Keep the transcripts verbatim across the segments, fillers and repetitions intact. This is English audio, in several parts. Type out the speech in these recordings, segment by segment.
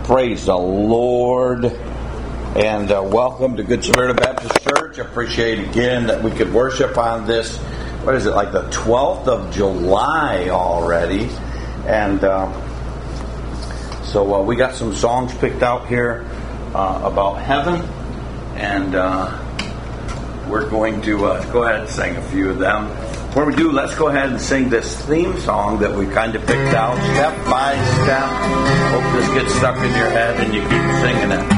Praise the Lord, and uh, welcome to Good Samaritan Baptist Church. I appreciate again that we could worship on this, what is it, like the twelfth of July already, and uh, so uh, we got some songs picked out here uh, about heaven, and uh, we're going to uh, go ahead and sing a few of them. Before we do, let's go ahead and sing this theme song that we kind of picked out, step by step. Hope this gets stuck in your head and you keep singing it.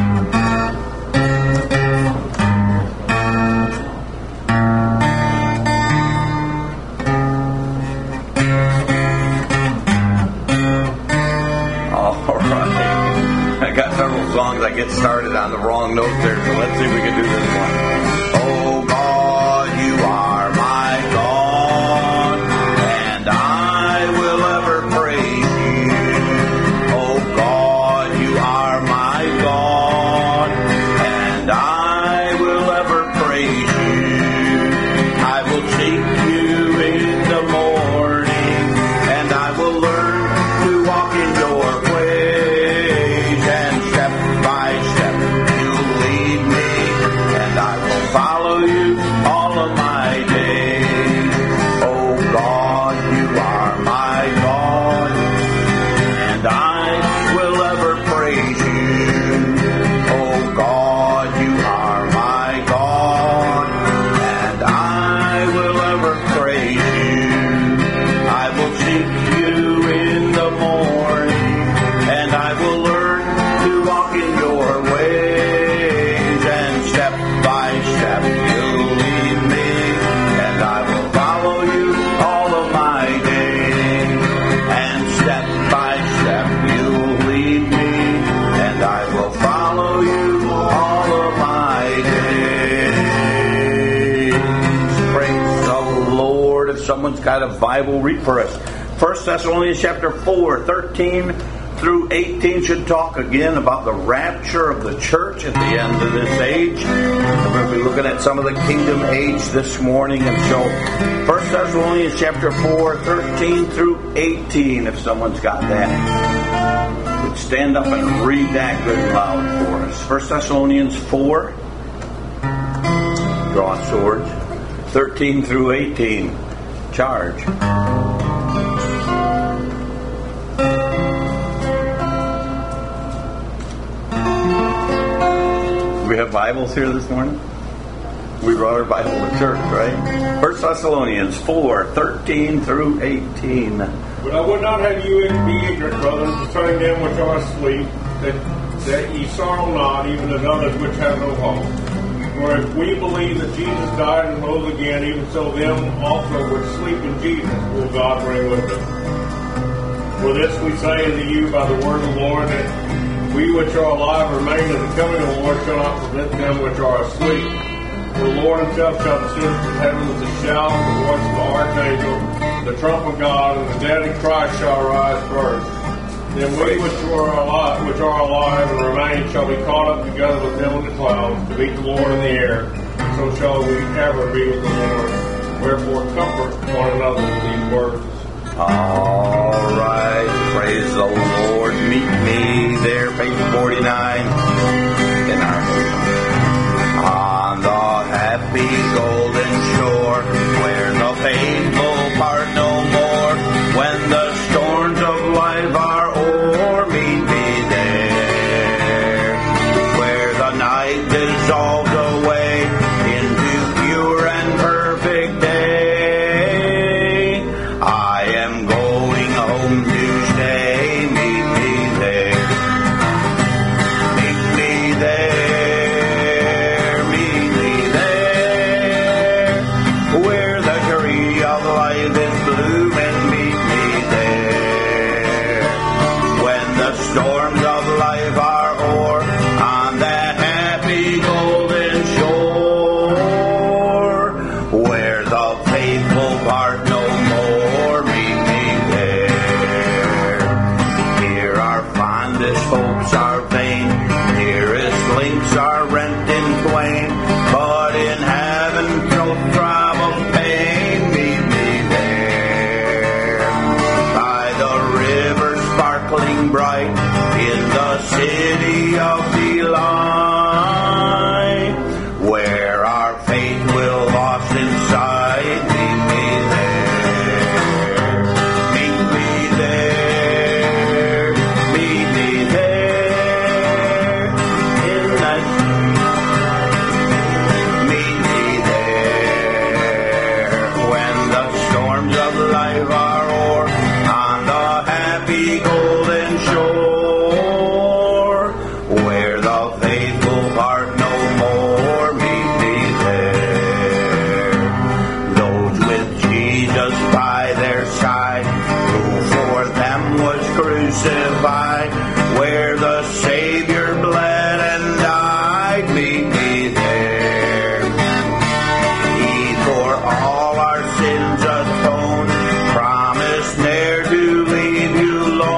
All right. I got several songs I get started on the wrong note there, so let's see if we can do this one. Oh God, you are my God. Someone's got a Bible, read for us. First Thessalonians chapter four, thirteen through eighteen should talk again about the rapture of the church at the end of this age. We're going to be looking at some of the kingdom age this morning. And so, First Thessalonians chapter four, thirteen through eighteen, if someone's got that, would stand up and read that good loud for us. First Thessalonians four, draw swords, thirteen through eighteen. Charge. We have Bibles here this morning. We brought our Bible to church, right? First Thessalonians four, thirteen through eighteen. But I would not have you be ignorant, brothers, concerning them which are asleep, that, that ye sorrow not, even as others which have no hope. For if we believe that Jesus died and rose again, even so them also which sleep in Jesus will God bring with them. For this we say unto you by the word of the Lord, that we which are alive remain in the coming of the Lord shall not prevent them which are asleep. For the Lord himself shall descend from heaven with a shout, the voice of the archangel, the trump of God, and the dead in Christ shall rise first. Then we which are alive, which are alive and remain shall be caught up together with them in the clouds to meet the Lord in the air. So shall we ever be with the Lord. Wherefore comfort one another with these words. All right, praise the Lord. Meet me there, page forty-nine in our on the happy golden shore, where the painful part no more, when the storms of life are dissolved away into pure and perfect day. I am going home to stay. Meet me there. Meet me there. Meet me there. Where the tree of life is blooming. Meet me there. When the storms of life are o'er, on that golden shore, where the faithful part no more, meet me there. Here our fondest hopes are vain, dearest links are rent in twain, but in heaven no throb of pain, meet me there. By the river sparkling bright, in the city of delight, where our faith will lost in sight. Meet me there, meet me there, meet me there, in that meet me there, when the storms of life are o'er, on the happy golden shore, where the faithful part no more. Meet me there. Those with Jesus by their side, who for them was crucified, where the Savior bled and died. Meet me there. He for all our sins atoned, promised ne'er to leave you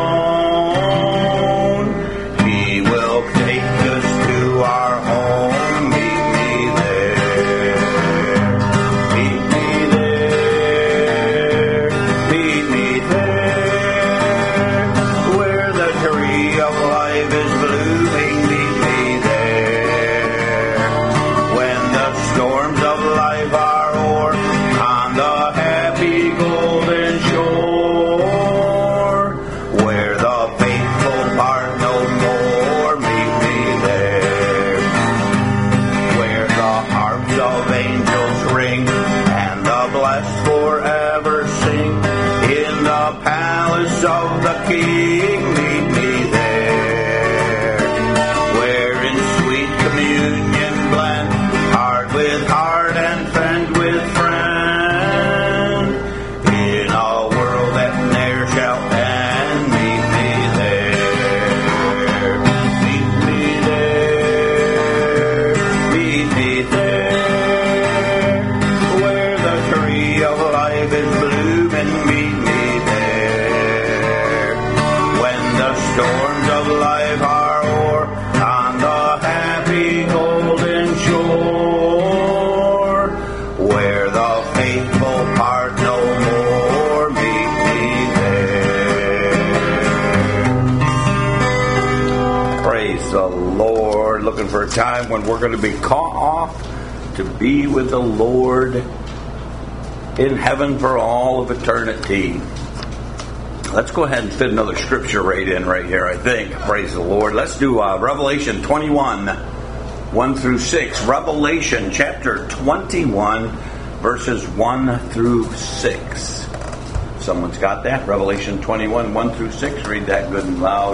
alone. He will take us to our home. Meet me there. Meet me there. Meet me there. Where the tree of life is blooming. Meet me there. When the storms of life are o'er, on the happy golden shore, where the faithful part no more. Meet me there. Where the harps of angels ring, and the blessed forever sing, in the palace of the King. Meet me there. Where in sweet communion blend, heart with heart and friend with friend, in a world that ne'er shall end. Meet me there. Meet me there. Meet me there. Where the tree of life is blooming. Meet me there. When the storms of life are o'er, on the happy golden shore, where the faithful part no more. Meet me there. Praise the Lord. Looking for a time when we're going to be caught off to be with the Lord in heaven for all of eternity. Let's go ahead and fit another scripture right in right here, I think. Praise the Lord. Let's do uh, Revelation twenty-one, one through six. Revelation chapter twenty-one, verses one through six. Someone's got that? Revelation twenty-one, one through six. Read that good and loud.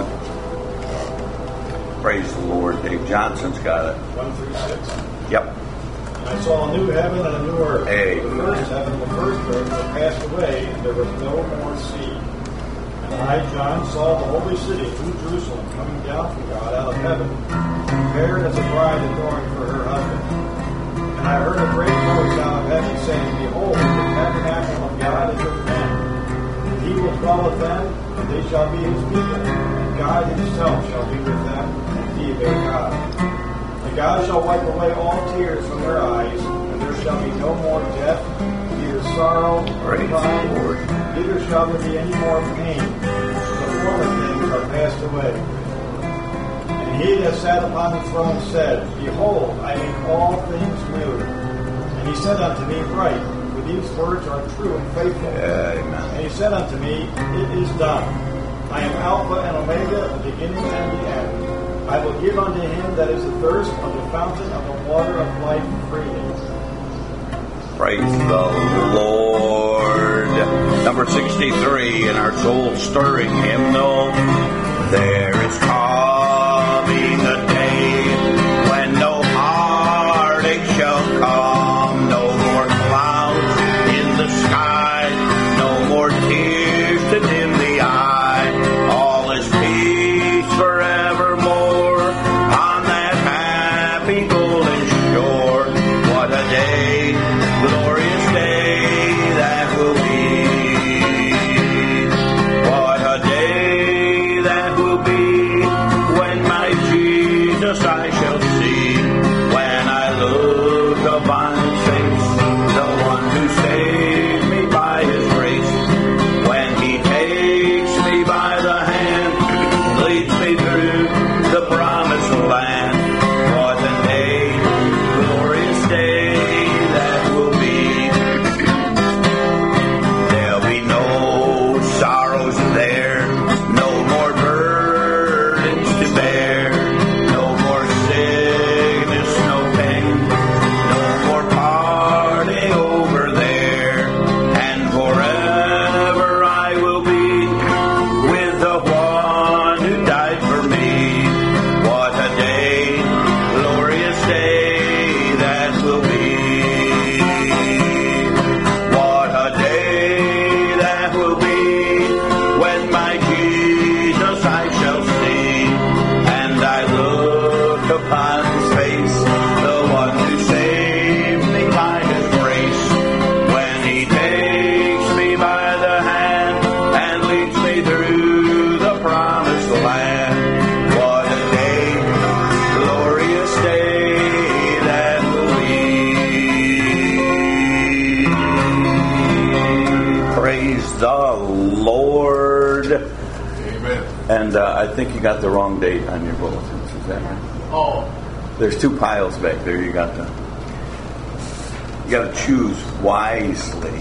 Praise the Lord. Dave Johnson's got it. one through six. Yep. I saw a new heaven and a new earth. Hey. The first heaven and the first earth were passed away, and there was no more sea. And I, John, saw the holy city, New Jerusalem, coming down from God out of heaven, prepared as a bride adorned for her husband. And I heard a great voice out of heaven saying, Behold, the tabernacle of God is with men. And he will dwell with them, and they shall be his people. And God himself shall be with them, and be their God. And God shall wipe away all tears from their eyes, and there shall be no more death, neither sorrow nor crying, neither shall there be any more pain. The former things are passed away. And he that sat upon the throne said, Behold, I make all things new. And he said unto me, Write, for these words are true and faithful. Amen. And he said unto me, It is done. I am Alpha and Omega, the beginning and the end. I will give unto him that is athirst of the fountain of the water of life freely. Praise the Lord. Number sixty-three in our soul-stirring hymnal. There is coming a day when no heartache shall come, no more clouds in the sky, no more tears to dim the eye. All is peace forevermore on that happy golden shore. What a day, glorious day that will be. What a day that will be. then my Jesus I shall see, and I look upon his face, the one who saved me by his grace, when he takes me by the hand and leads me through the promised land. What a day, glorious day that will be. Praise the Lord. Amen. And uh, I think you got the wrong date on your bulletins. Is that right? Oh. There's two piles back there. You got to you got to choose wisely.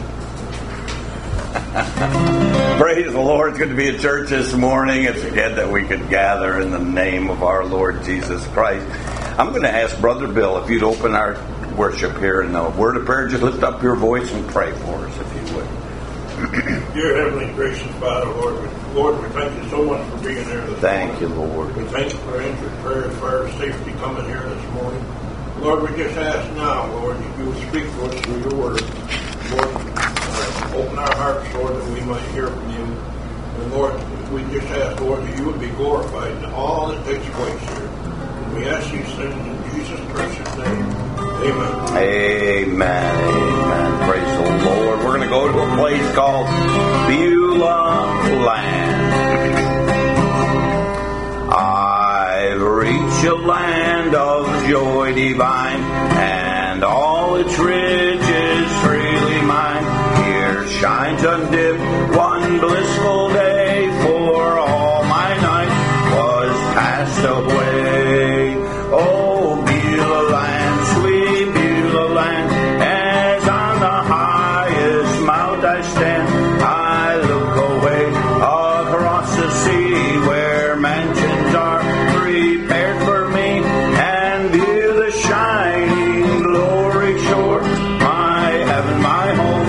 Praise the Lord. It's good to be at church this morning. It's good that we could gather in the name of our Lord Jesus Christ. I'm going to ask Brother Bill if you'd open our worship here in a word of prayer. Just lift up your voice and pray for us, if you would. Dear Heavenly Gracious Father, Lord, we, Lord, we thank you so much for being here this Thank morning. you, Lord. We thank you for answered prayer as far as safety coming here this morning. Lord, we just ask now, Lord, that you will speak to us through your word. Lord, uh, open our hearts, Lord, that we might hear from you. And Lord, we just ask, Lord, that you would be glorified in all that takes place here. And we ask these things in Jesus' precious name. Amen. Amen. Amen. Praise the Lord. We're going to go to a place called Beulah Land. I've reached a land of joy divine, and all its riches freely mine. Here shines undimmed one blissful day, for all my night was passed away. Oh, Beulah Land, sweet Beulah Land, as on the highest mount I stand, I look away across the sea where mansions are prepared for me, and view the shining glory shore, my heaven, my home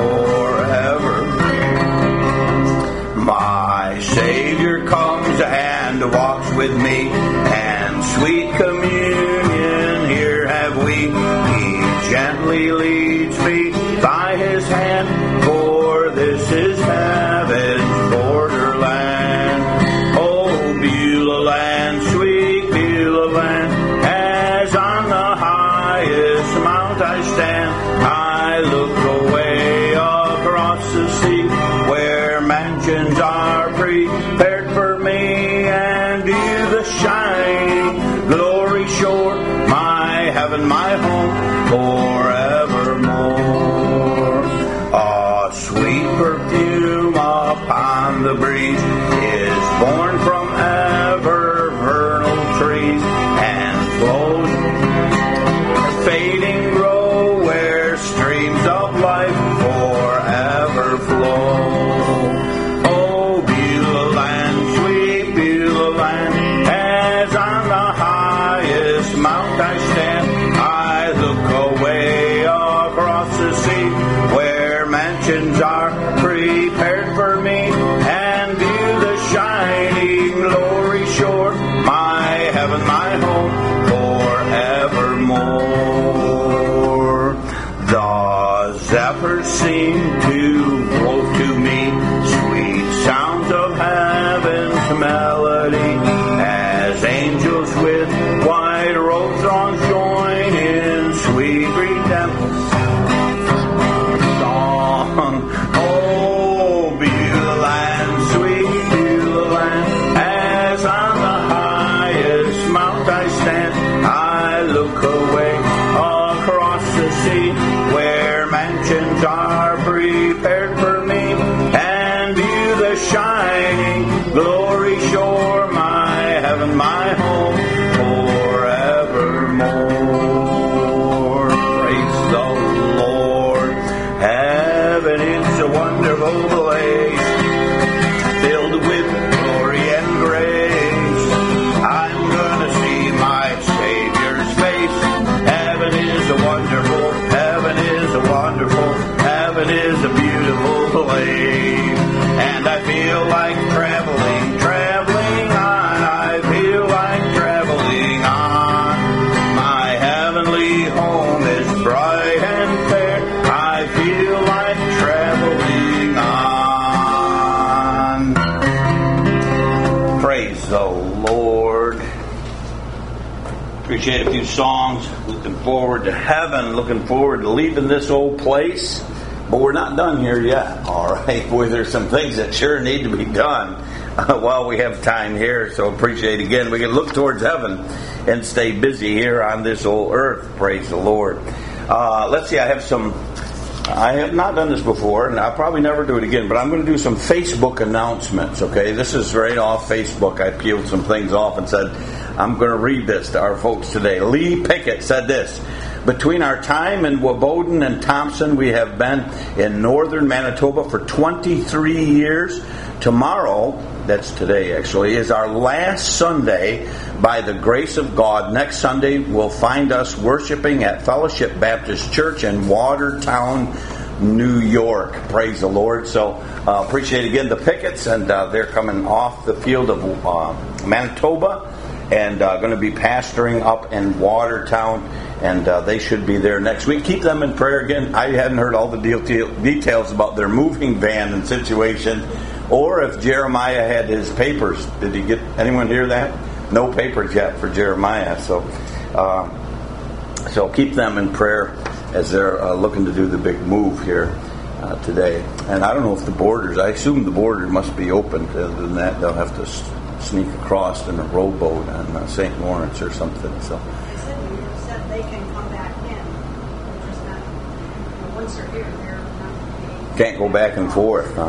forever. My Savior comes and walks with me, and sweet communion here have we. He gently leads me by his hand, for this is heaven's borderland. Oh, Beulah Land, sweet Beulah Land, as on the highest mount I stand, I look away across the sea where mansions are prepared for me, and view the shining glory shore, my heaven, my home forevermore. A sweet perfume upon the breeze is born from ever vernal trees, and flows fading grow where streams of life forever flow. Oh, Beulah Land, sweet Beulah Land, as on the highest mount I stand, I look away across the sea where mansions are prepared for me, and view the shining glory shore, my heaven, my home forevermore. The zephyrs seem to blow to me sweet sounds of heaven's melody, as angels with white robes on join in sweet redemption song. Oh, Beulah Land, sweet Beulah Land, as on the highest mount I stand, I look away across the sea where mansions are prepared for me, and view the shining glory shore, my heaven, my home forevermore. Praise the Lord. Heaven is a wonderful place, filled with glory and grace. I'm gonna see my Savior's face. Heaven is a wonderful, heaven is a wonderful, heaven is a beautiful place. And I feel like traveling, traveling on, I feel like traveling the Lord. Appreciate a few songs. Looking forward to heaven. Looking forward to leaving this old place. But we're not done here yet. All right. Boy, there's some things that sure need to be done uh, while we have time here. So appreciate again. We can look towards heaven and stay busy here on this old earth. Praise the Lord. Uh, let's see. I have some. I have not done this before, and I'll probably never do it again, but I'm going to do some Facebook announcements, okay? This is right off Facebook. I peeled some things off and said, I'm going to read this to our folks today. Lee Pickett said this: between our time in Woboden and Thompson, we have been in northern Manitoba for twenty-three years. Tomorrow, that's today actually, is our last Sunday by the grace of God. Next Sunday will find us worshiping at Fellowship Baptist Church in Watertown, New York. Praise the Lord. So uh, appreciate again the Picketts, and uh, they're coming off the field of uh, Manitoba and uh, going to be pastoring up in Watertown, and uh, they should be there next week. Keep them in prayer again. I hadn't heard all the de- details about their moving van and situation, or if Jeremiah had his papers. Did he get anyone hear that? No papers yet for Jeremiah. So, uh, so keep them in prayer as they're uh, looking to do the big move here uh, today. And I don't know if the borders. I assume the border must be open. Other than that, they'll have to s- sneak across in a rowboat on uh, Saint Lawrence or something. So. They said, you said they can come back in. They're just not. You know, once they're here, they're not. Can't go back and forth, huh?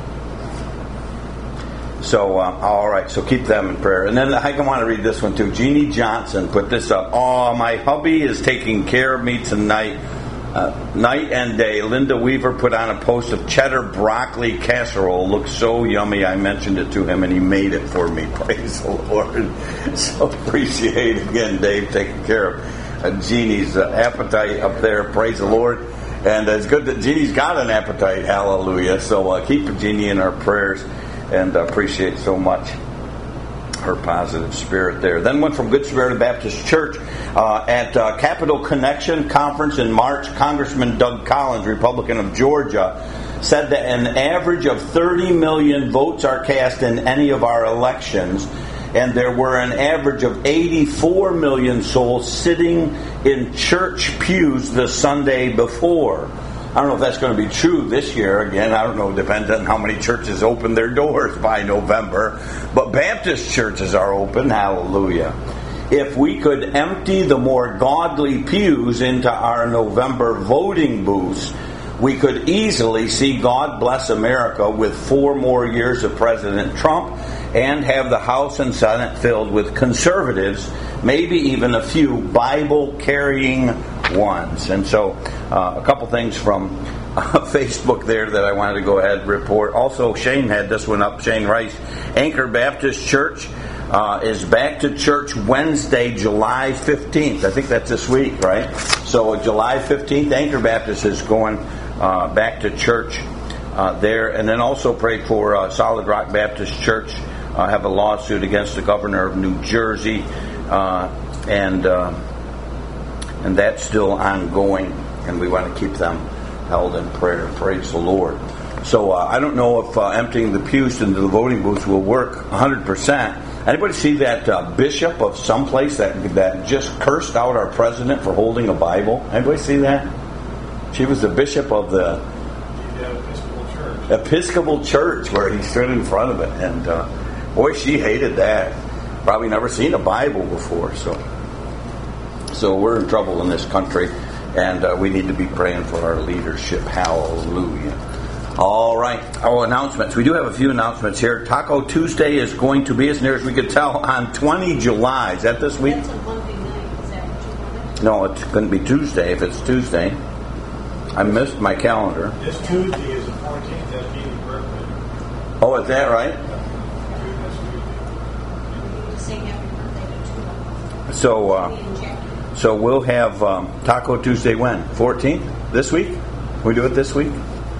So, uh, all right, so keep them in prayer. And then I want to read this one too. Jeannie Johnson put this up. Oh, my hubby is taking care of me tonight, uh, night and day. Linda Weaver put on a post of cheddar broccoli casserole. Looks so yummy. I mentioned it to him, and he made it for me. Praise the Lord. So appreciate, again, Dave, taking care of uh, Jeannie's uh, appetite up there. Praise the Lord. And it's good that Jeannie's got an appetite. Hallelujah. So uh, keep Jeannie in our prayers. And uh, appreciate so much her positive spirit there. Then went from Good Samaritan Baptist Church uh, at uh, Capital Connection Conference in March. Congressman Doug Collins, Republican of Georgia, said that an average of thirty million votes are cast in any of our elections, and there were an average of eighty-four million souls sitting in church pews the Sunday before. I don't know if that's going to be true this year. Again, I don't know. It depends on how many churches open their doors by November. But Baptist churches are open. Hallelujah. If we could empty the more godly pews into our November voting booths, we could easily see God bless America with four more years of President Trump and have the House and Senate filled with conservatives, maybe even a few Bible-carrying ones. And so uh, a couple things from uh, Facebook there that I wanted to go ahead and report. Also, Shane had this one up. Shane Rice, Anchor Baptist Church uh, is back to church Wednesday, July fifteenth. I think that's this week, right? So July fifteenth, Anchor Baptist is going uh, back to church uh, there. And then also pray for uh, Solid Rock Baptist Church. Uh, have a lawsuit against the governor of New Jersey, uh, and uh, and that's still ongoing, and we want to keep them held in prayer. Praise the Lord. So uh, I don't know if uh, emptying the pews into the voting booths will work one hundred percent. Anybody see that uh, bishop of someplace that that just cursed out our president for holding a Bible? Anybody see that? She was the bishop of the Episcopal Church. Episcopal Church, where he stood in front of it, and uh, boy, she hated that. Probably never seen a Bible before, so so we're in trouble in this country, and uh, we need to be praying for our leadership. Hallelujah. All right. Oh, announcements. We do have a few announcements here. Taco Tuesday is going to be, as near as we could tell, on the twentieth of July. Is that this week? That's a Monday night. Is that what you wanted? No, it's going to be Tuesday. If it's Tuesday, I missed my calendar. This Tuesday is the fourteenth. That's Jeannie's birthday. Oh, is that right? Sing happy birthday to two of them. So, uh, Me and Jackie. so we'll have um, Taco Tuesday when? fourteenth? This week? We do it this week?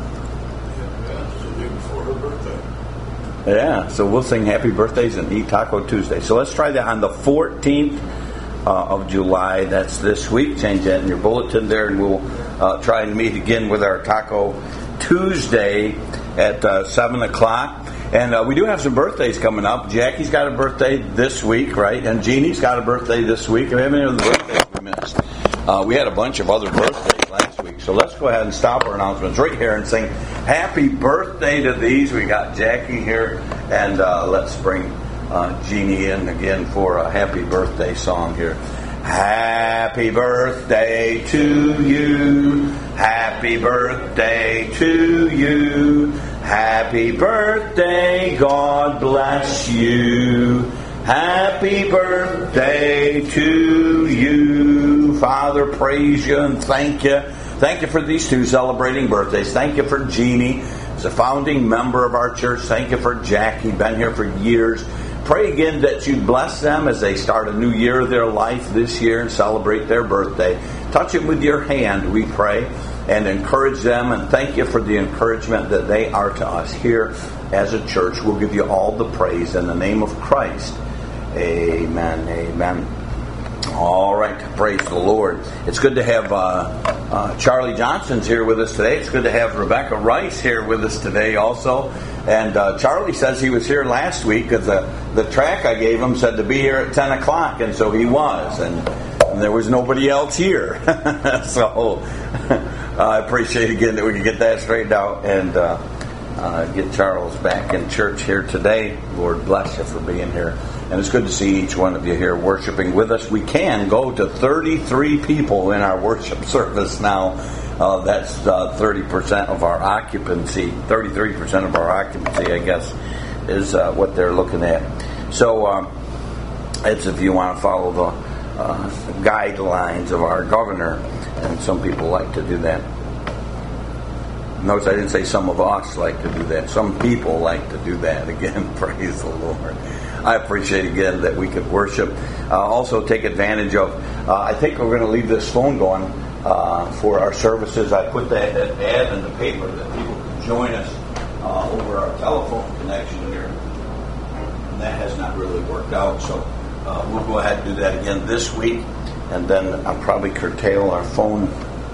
Yeah, so we'll sing happy birthdays and eat Taco Tuesday. So let's try that on the fourteenth uh, of July. That's this week. Change that in your bulletin there, and we'll uh, try and meet again with our Taco Tuesday at uh, seven o'clock. And uh, we do have some birthdays coming up. Jackie's got a birthday this week, right? And Jeannie's got a birthday this week. And we have any other birthdays we missed? Uh, we had a bunch of other birthdays last week. So let's go ahead and stop our announcements right here and sing happy birthday to these. We got Jackie here. And uh, let's bring uh, Jeannie in again for a happy birthday song here. Happy birthday to you. Happy birthday to you. Happy birthday, God bless you. Happy birthday to you. Father, praise you and thank you. Thank you for these two celebrating birthdays. Thank you for Jeannie, as a founding member of our church. Thank you for Jackie, been here for years. Pray again that you bless them as they start a new year of their life this year and celebrate their birthday. Touch them with your hand, we pray, and encourage them. And thank you for the encouragement that they are to us here as a church. We'll give you all the praise in the name of Christ. Amen. Amen. All right. Praise the Lord. It's good to have uh, uh, Charlie Johnson's here with us today. It's good to have Rebecca Rice here with us today also. And uh, Charlie says he was here last week because the, the track I gave him said to be here at ten o'clock, and so he was. And, and there was nobody else here. So I appreciate again that we can get that straightened out and uh, uh, get Charles back in church here today. Lord bless you for being here. And it's good to see each one of you here worshiping with us. We can go to thirty-three people in our worship service now. Uh, that's uh, thirty percent of our occupancy. thirty-three percent of our occupancy, I guess, is uh, what they're looking at. So um, it's if you want to follow the uh, guidelines of our governor. And some people like to do that. Notice I didn't say some of us like to do that. Some people like to do that. Again, praise the Lord. I appreciate again that we could worship. Uh, also take advantage of, uh, I think we're going to leave this phone going uh, for our services. I put that ad in the paper that people can join us uh, over our telephone connection here. And that has not really worked out. So uh, we'll go ahead and do that again this week. And then I'll probably curtail our phone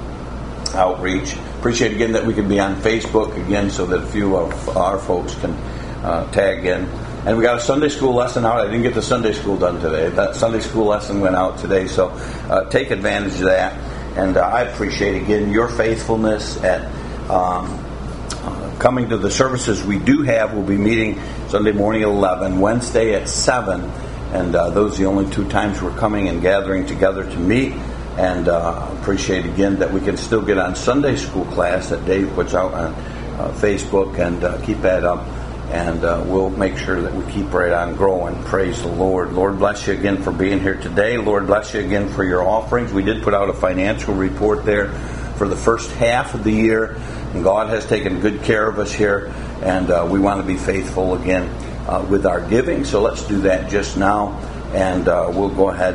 outreach. Appreciate again that we can be on Facebook again so that a few of our folks can uh, tag in. And we got a Sunday school lesson out. I didn't get the Sunday school done today. That Sunday school lesson went out today, so uh, take advantage of that. And uh, I appreciate, again, your faithfulness at um, uh, coming to the services we do have. We'll be meeting Sunday morning at eleven, Wednesday at seven. And uh, those are the only two times we're coming and gathering together to meet. And uh, appreciate, again, that we can still get on Sunday school class that Dave puts out on uh, Facebook, and uh, keep that up. And uh, we'll make sure that we keep right on growing. Praise the Lord. Lord bless you again for being here today. Lord bless you again for your offerings. We did put out a financial report there for the first half of the year. And God has taken good care of us here. And uh, we want to be faithful again uh, with our giving. So let's do that just now. And uh, we'll go ahead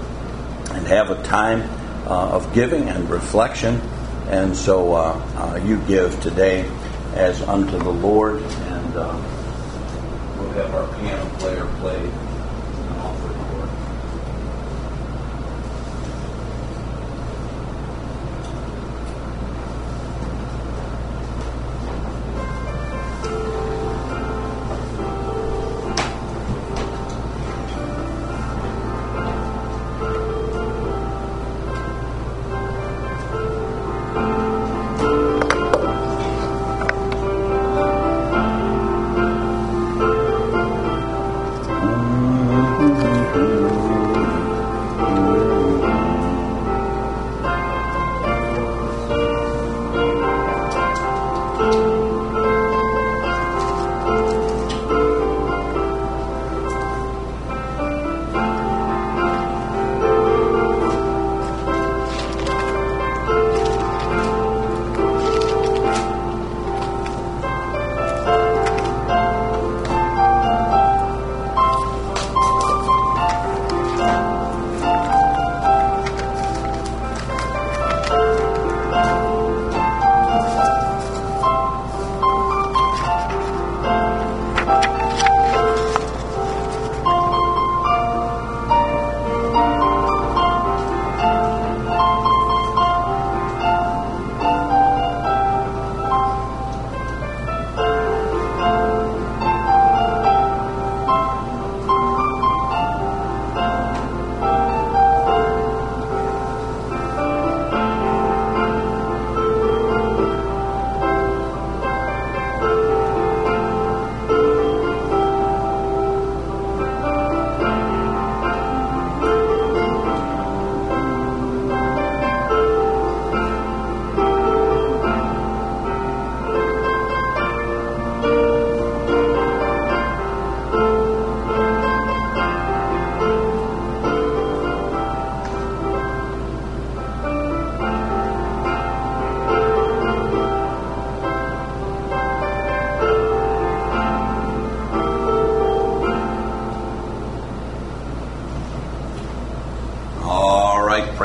and have a time uh, of giving and reflection. And so uh, uh, you give today as unto the Lord. And uh, we'll have our piano player play an offering chord.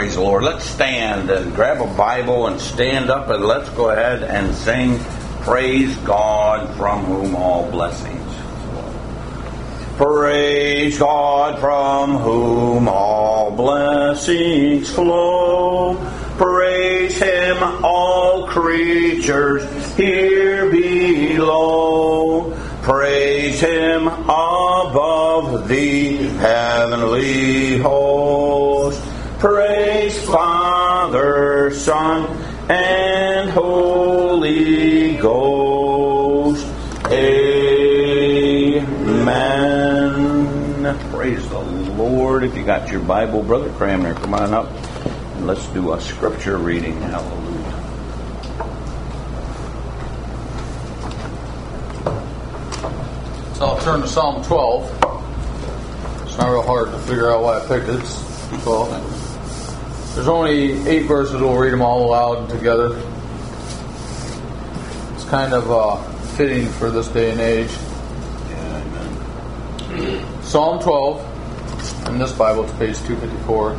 Praise the Lord. Let's stand and grab a Bible and stand up and let's go ahead and sing Praise God from whom all blessings. Praise God from whom all blessings flow. Praise Him, all creatures here below. Praise Him above the heavenly host. Praise Father, Son, and Holy Ghost. Amen. Praise the Lord. If you got your Bible, Brother Cramner, come on up and let's do a scripture reading. Hallelujah. So I'll turn to Psalm twelve. It's not real hard to figure out why I picked it. It's twelve. There's only eight verses. We'll read them all aloud and together. It's kind of uh, fitting for this day and age. Yeah, amen. Psalm twelve. In this Bible, it's page two fifty-four.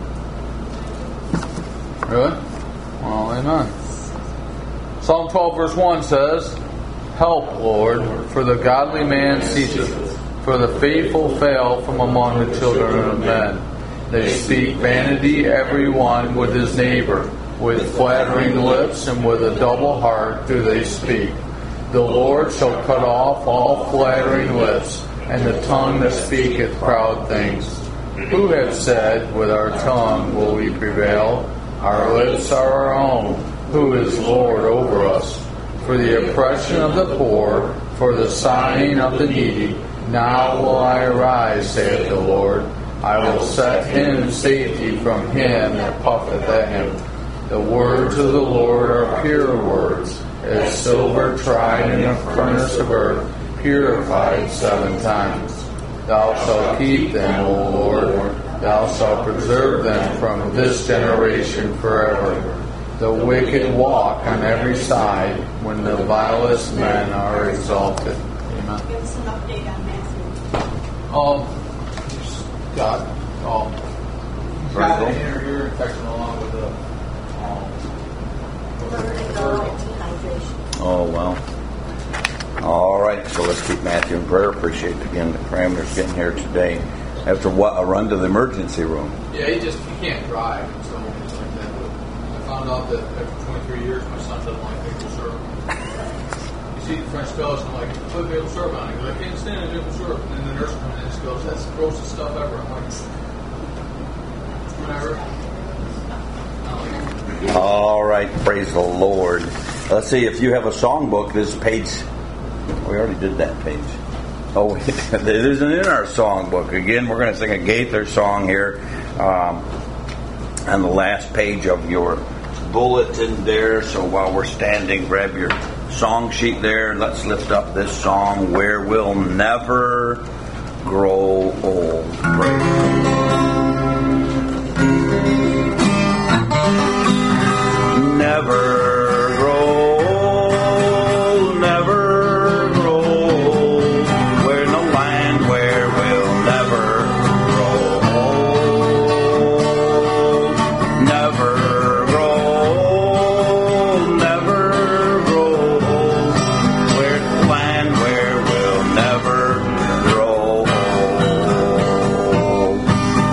Really? Well, amen. Psalm twelve, verse one says, "Help, Lord, for the godly man ceaseth, for the faithful fail from among the children of men. They speak vanity every one with his neighbor. With flattering lips and with a double heart do they speak. The Lord shall cut off all flattering lips, and the tongue that speaketh proud things. Who hath said, with our tongue will we prevail? Our lips are our own. Who is Lord over us? For the oppression of the poor, for the sighing of the needy, now will I arise, saith the Lord. I will set him in safety from him that puffeth at him. The words of the Lord are pure words, as silver tried in a furnace of earth, purified seven times. Thou shalt keep them, O Lord. Thou shalt preserve them from this generation forever. The wicked walk on every side when the vilest men are exalted." Amen. Give us an update on Matthew. Um, got um, got an inner ear infection along with the um, Vertigo and dehydration. Oh, well. All right, so let's keep Matthew in prayer. Appreciate again the Cramner's getting here today. After what, a run to the emergency room. Yeah, he just he can't drive, so things like that. But I found out that after twenty-three years, my son doesn't like maple syrup. You see the French toast, I'm like, put maple syrup on it. He goes, I can't stand it, maple syrup. And then the nurse comes in and just goes, that's the grossest stuff ever. I'm like, whatever. All right, praise the Lord. Let's see, if you have a songbook, this page, we already did that page. Oh, wait, it isn't in our songbook. Again, we're going to sing a Gaither song here um, on the last page of your bulletin there. So while we're standing, grab your song sheet there and let's lift up this song, "Where We'll Never Grow Old." Praise the Lord. Never grow old, never grow old. We're in a land where we'll never grow old. Never grow old, never grow old. We're in a land where we'll never grow old.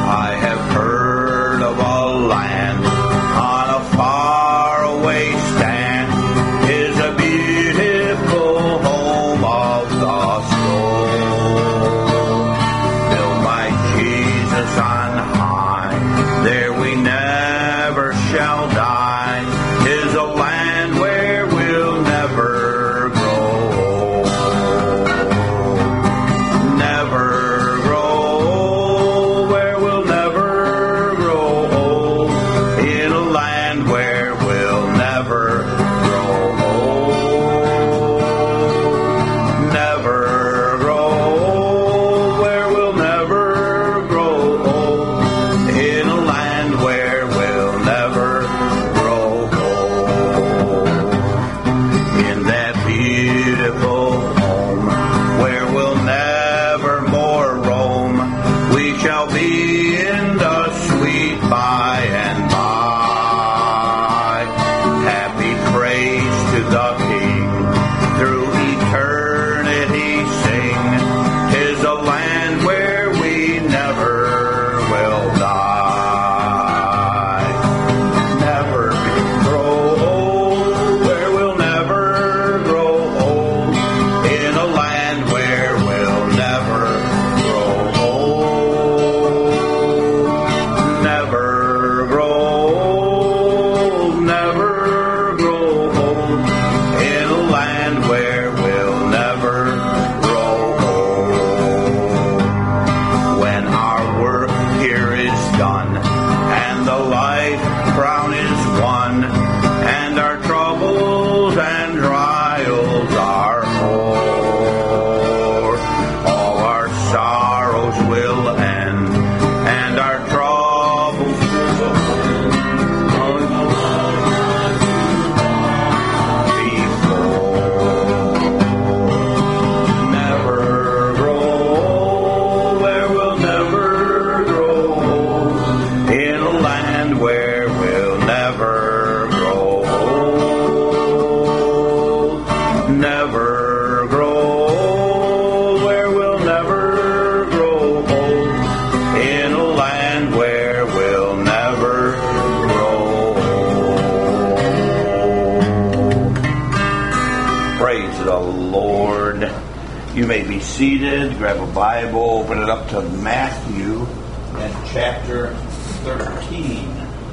may be seated. Grab a Bible, open it up to Matthew and chapter thirteen.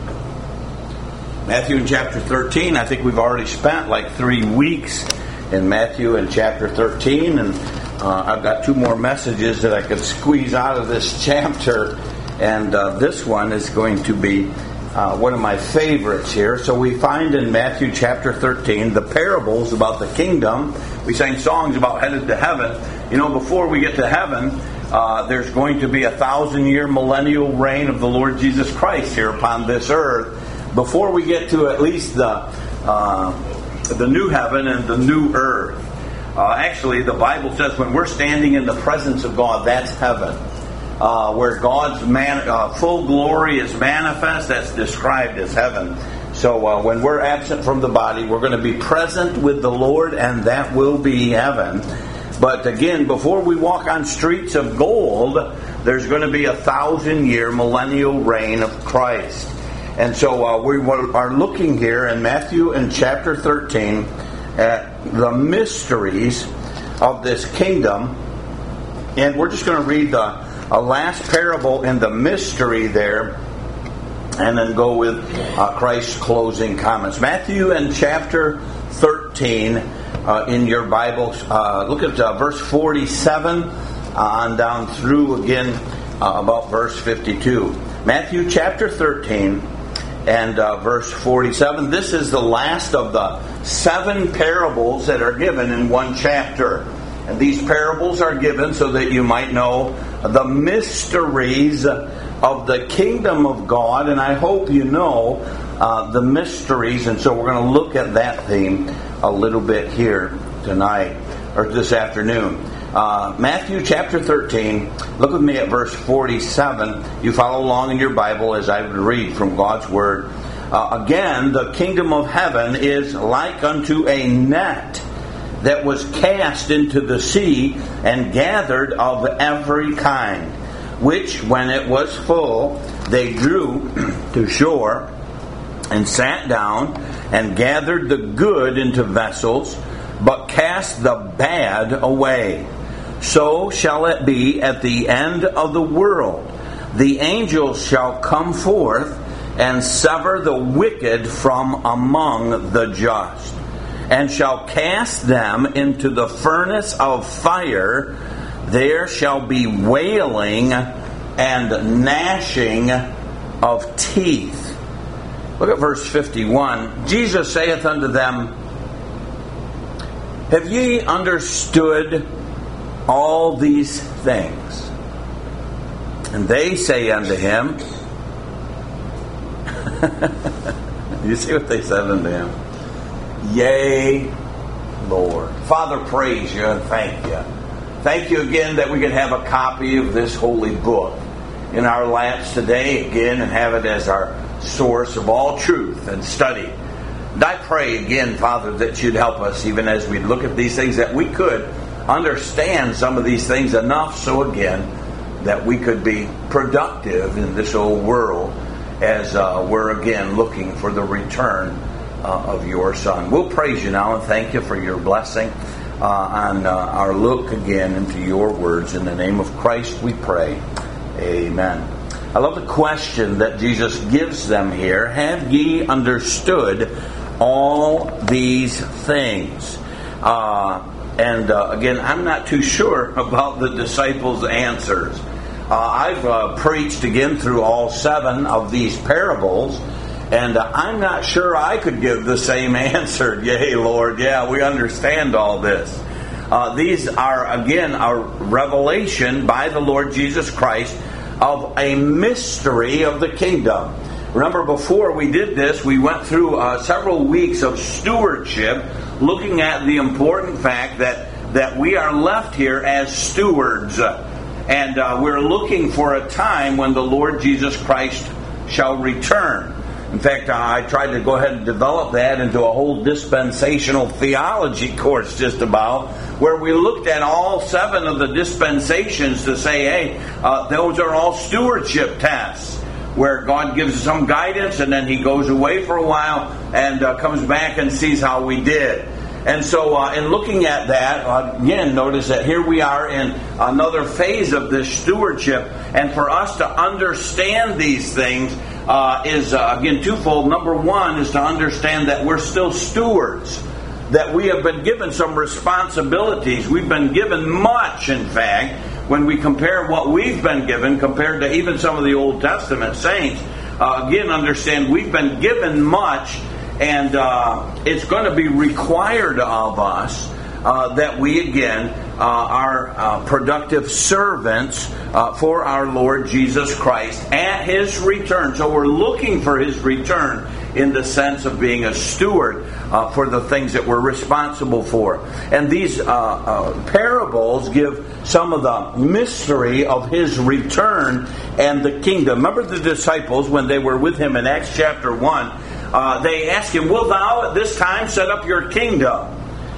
Matthew and chapter thirteen, I think we've already spent like three weeks in Matthew and chapter thirteen, and uh, I've got two more messages that I could squeeze out of this chapter, and uh, this one is going to be uh, one of my favorites here. So we find in Matthew chapter thirteen the parables about the kingdom. We sang songs about headed to heaven. You know, before we get to heaven, uh, there's going to be a thousand-year millennial reign of the Lord Jesus Christ here upon this earth. Before we get to at least the uh, the new heaven and the new earth. Uh, actually, the Bible says when we're standing in the presence of God, that's heaven. Uh, where God's man, uh, full glory is manifest, that's described as heaven. So uh, when we're absent from the body, we're going to be present with the Lord, and that will be heaven. But again, before we walk on streets of gold, there's going to be a thousand-year millennial reign of Christ. And so uh, we are looking here in Matthew in chapter thirteen at the mysteries of this kingdom. And we're just going to read the a last parable in the mystery there, and then go with uh, Christ's closing comments. Matthew in chapter thirteen uh, in your Bibles. Uh, look at uh, verse forty-seven uh, on down through again uh, about verse fifty-two. Matthew chapter thirteen. And uh, verse forty-seven, this is the last of the seven parables that are given in one chapter. And these parables are given so that you might know the mysteries of the kingdom of God. And I hope you know uh, the mysteries. And so we're going to look at that theme a little bit here tonight, or this afternoon. Uh, Matthew chapter thirteen, look with me at verse forty-seven. You follow along in your Bible as I read from God's Word. Uh, again, the kingdom of heaven is like unto a net that was cast into the sea and gathered of every kind, which when it was full, they drew to shore and sat down and gathered the good into vessels, but cast the bad away. So shall it be at the end of the world. The angels shall come forth and sever the wicked from among the just, and shall cast them into the furnace of fire. There shall be wailing and gnashing of teeth. Look at verse fifty-one. Jesus saith unto them, Have ye understood all these things? And they say unto him, you see what they said unto him? Yea, Lord. Father, praise you and thank you. Thank you again that we can have a copy of this holy book in our laps today again and have it as our source of all truth and study. And I pray again, Father, that you'd help us even as we look at these things, that we could understand some of these things enough so again that we could be productive in this old world as uh, we're again looking for the return uh, of your Son. We'll praise you now and thank you for your blessing uh, on uh, our look again into your words. In the name of Christ we pray. Amen. I love the question that Jesus gives them here. Have ye understood all these things? Uh, And uh, again, I'm not too sure about the disciples' answers. Uh, I've uh, preached again through all seven of these parables, and uh, I'm not sure I could give the same answer. Yea, Lord, yeah, we understand all this. Uh, these are, again, a revelation by the Lord Jesus Christ of a mystery of the kingdom. Remember, before we did this, we went through uh, several weeks of stewardship, looking at the important fact that, that we are left here as stewards. And uh, we're looking for a time when the Lord Jesus Christ shall return. In fact, I tried to go ahead and develop that into a whole dispensational theology course just about, where we looked at all seven of the dispensations to say, hey, uh, those are all stewardship tests, where God gives some guidance and then He goes away for a while and uh, comes back and sees how we did. And so uh, in looking at that, uh, again, notice that here we are in another phase of this stewardship. And for us to understand these things uh, is, uh, again, twofold. Number one is to understand that we're still stewards, that we have been given some responsibilities. We've been given much, in fact, when we compare what we've been given compared to even some of the Old Testament saints. Uh, again, understand we've been given much, and uh, it's going to be required of us uh, that we, again, uh, are uh, productive servants uh, for our Lord Jesus Christ at His return. So we're looking for His return in the sense of being a steward uh, for the things that we're responsible for. And these uh, uh, parables give some of the mystery of His return and the kingdom. Remember the disciples when they were with Him in Acts chapter one, uh, they asked Him, "Wilt thou at this time set up your kingdom?"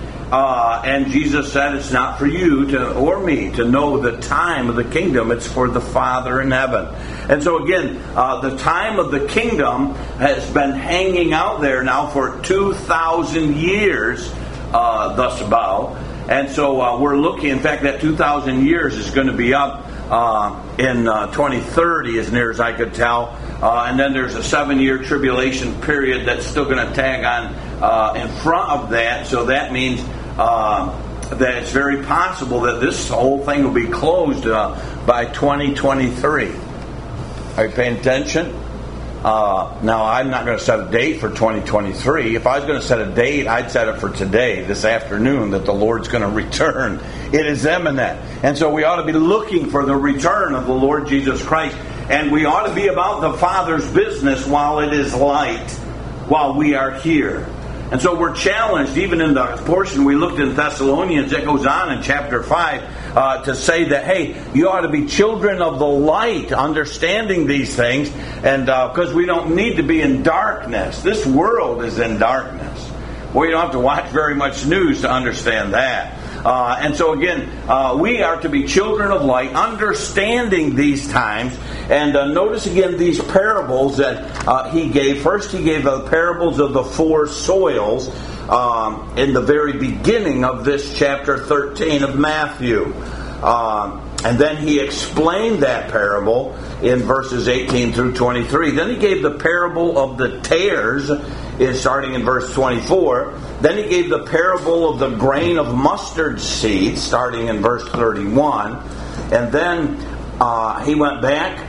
Uh, and Jesus said, "It's not for you to or me to know the time of the kingdom. It's for the Father in heaven." And so again, uh, the time of the kingdom has been hanging out there now for two thousand years, uh, thus about. And so uh, we're looking, in fact, that two thousand years is going to be up uh, in uh, twenty thirty, as near as I could tell. Uh, and then there's a seven-year tribulation period that's still going to tag on uh, in front of that. So that means uh, that it's very possible that this whole thing will be closed uh, by twenty twenty-three. Are you paying attention? Uh, now, I'm not going to set a date for twenty twenty-three. If I was going to set a date, I'd set it for today, this afternoon, that the Lord's going to return. It is imminent. And so we ought to be looking for the return of the Lord Jesus Christ. And we ought to be about the Father's business while it is light, while we are here. And so we're challenged, even in the portion we looked in Thessalonians, that goes on in chapter five, uh, to say that, hey, you ought to be children of the light, understanding these things, and because uh, we don't need to be in darkness. This world is in darkness. Well, you don't have to watch very much news to understand that. Uh, and so again, uh, we are to be children of light, understanding these times. And uh, notice again these parables that uh, he gave. First, he gave the parables of the four soils um, in the very beginning of this chapter thirteen of Matthew. Um, and then he explained that parable in verses eighteen through twenty-three. Then he gave the parable of the tares, is starting in verse twenty-four. Then he gave the parable of the grain of mustard seed, starting in verse thirty-one. And then uh, he went back.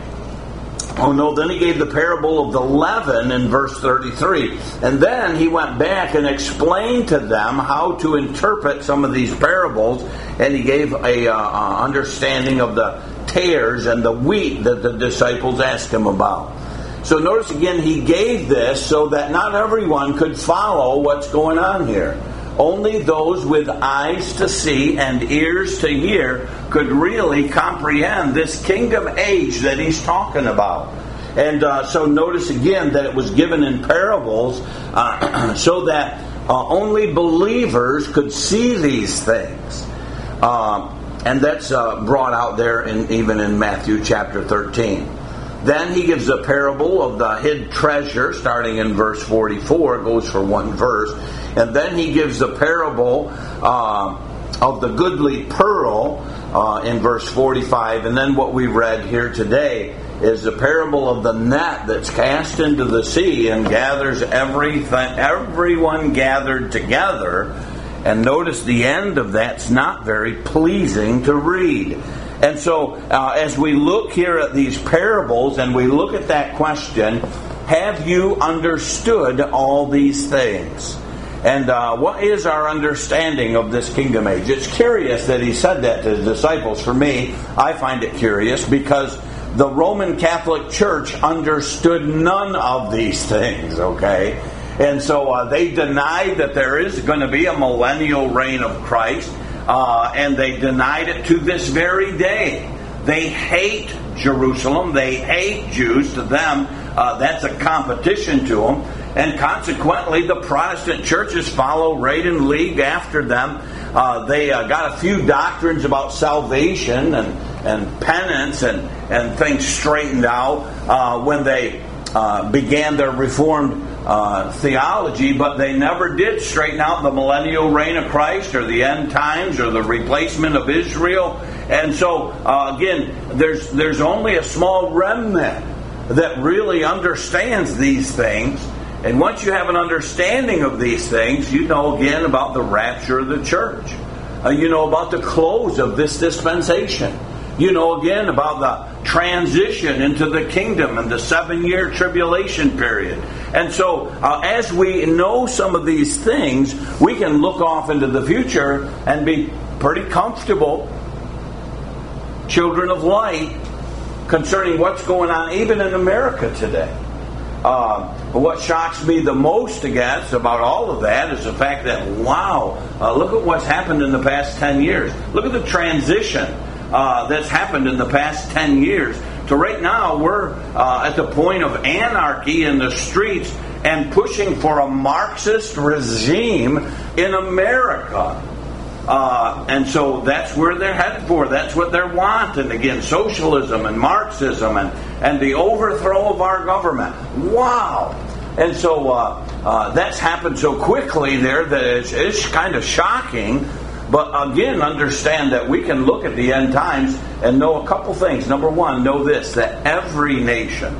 Oh no, then he gave the parable of the leaven in verse thirty-three. And then he went back and explained to them how to interpret some of these parables. And he gave a uh, understanding of the tares and the wheat that the disciples asked him about. So notice again, he gave this so that not everyone could follow what's going on here. Only those with eyes to see and ears to hear could really comprehend this kingdom age that he's talking about. And uh, so notice again that it was given in parables uh, so that uh, only believers could see these things. Uh, and that's uh, brought out there in, even in Matthew chapter thirteen. Then he gives a parable of the hid treasure, starting in verse forty-four. It goes for one verse. And then he gives the parable uh, of the goodly pearl uh, in verse forty-five. And then what we read here today is the parable of the net that's cast into the sea and gathers everything, everyone gathered together. And notice the end of that's not very pleasing to read. And so, uh, as we look here at these parables and we look at that question, have you understood all these things? And uh, what is our understanding of this kingdom age? It's curious that he said that to his disciples. For me, I find it curious because the Roman Catholic Church understood none of these things, okay? And so uh, they denied that there is going to be a millennial reign of Christ. Uh, and they denied it to this very day. They hate Jerusalem. They hate Jews. To them, uh, that's a competition to them. And consequently, the Protestant churches follow right in league after them. Uh, they uh, got a few doctrines about salvation and, and penance and, and things straightened out uh, when they uh, began their Reformed uh, theology, but they never did straighten out the millennial reign of Christ or the end times or the replacement of Israel. And so, uh, again, there's there's only a small remnant that really understands these things. And once you have an understanding of these things, you know again about the rapture of the church. Uh, you know about the close of this dispensation. You know again about the transition into the kingdom and the seven-year tribulation period. And so, uh, as we know some of these things, we can look off into the future and be pretty comfortable, children of light, concerning what's going on even in America today. Uh, what shocks me the most against about all of that is the fact that, wow, uh, look at what's happened in the past ten years. Look at the transition uh, that's happened in the past ten years. So right now we're uh, at the point of anarchy in the streets and pushing for a Marxist regime in America. Uh, and so that's where they're headed for. That's what they're wanting. Again, socialism and Marxism and, and the overthrow of our government. Wow. And so uh, uh, that's happened so quickly there that it's, it's kind of shocking. But again, understand that we can look at the end times and know a couple things. Number one, know this, that every nation,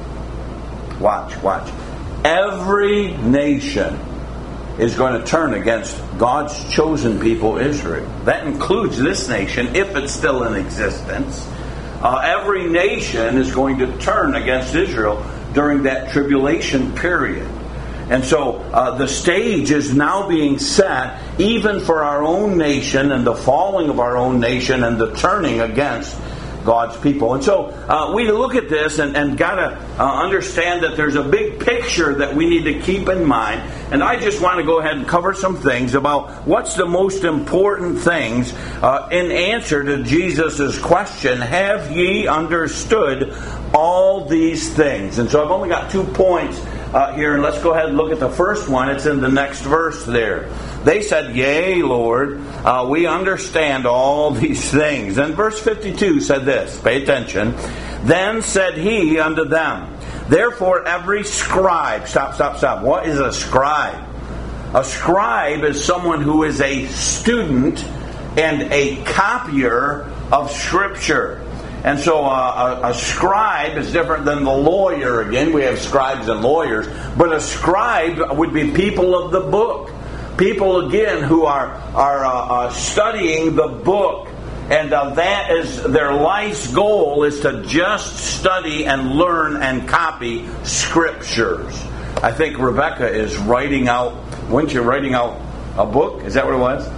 watch, watch, every nation is going to turn against God's chosen people, Israel. That includes this nation, if it's still in existence. Uh, every nation is going to turn against Israel during that tribulation period. And so uh, the stage is now being set even for our own nation and the falling of our own nation and the turning against God's people. And so uh, we look at this and, and got to uh, understand that there's a big picture that we need to keep in mind. And I just want to go ahead and cover some things about what's the most important things uh, in answer to Jesus' question, have ye understood all these things? And so I've only got two points uh, here, and let's go ahead and look at the first one. It's in the next verse there. They said, yea, Lord, uh, we understand all these things. And verse fifty-two said this, pay attention. Then said he unto them, therefore every scribe, stop, stop, stop. What is a scribe? A scribe is someone who is a student and a copier of Scripture. And so uh, a, a scribe is different than the lawyer. Again, we have scribes and lawyers. But a scribe would be people of the book. People, again, who are, are uh, uh, studying the book. And uh, that is their life's goal, is to just study and learn and copy Scriptures. I think Rebecca is writing out, wasn't you writing out a book? Is that what it was?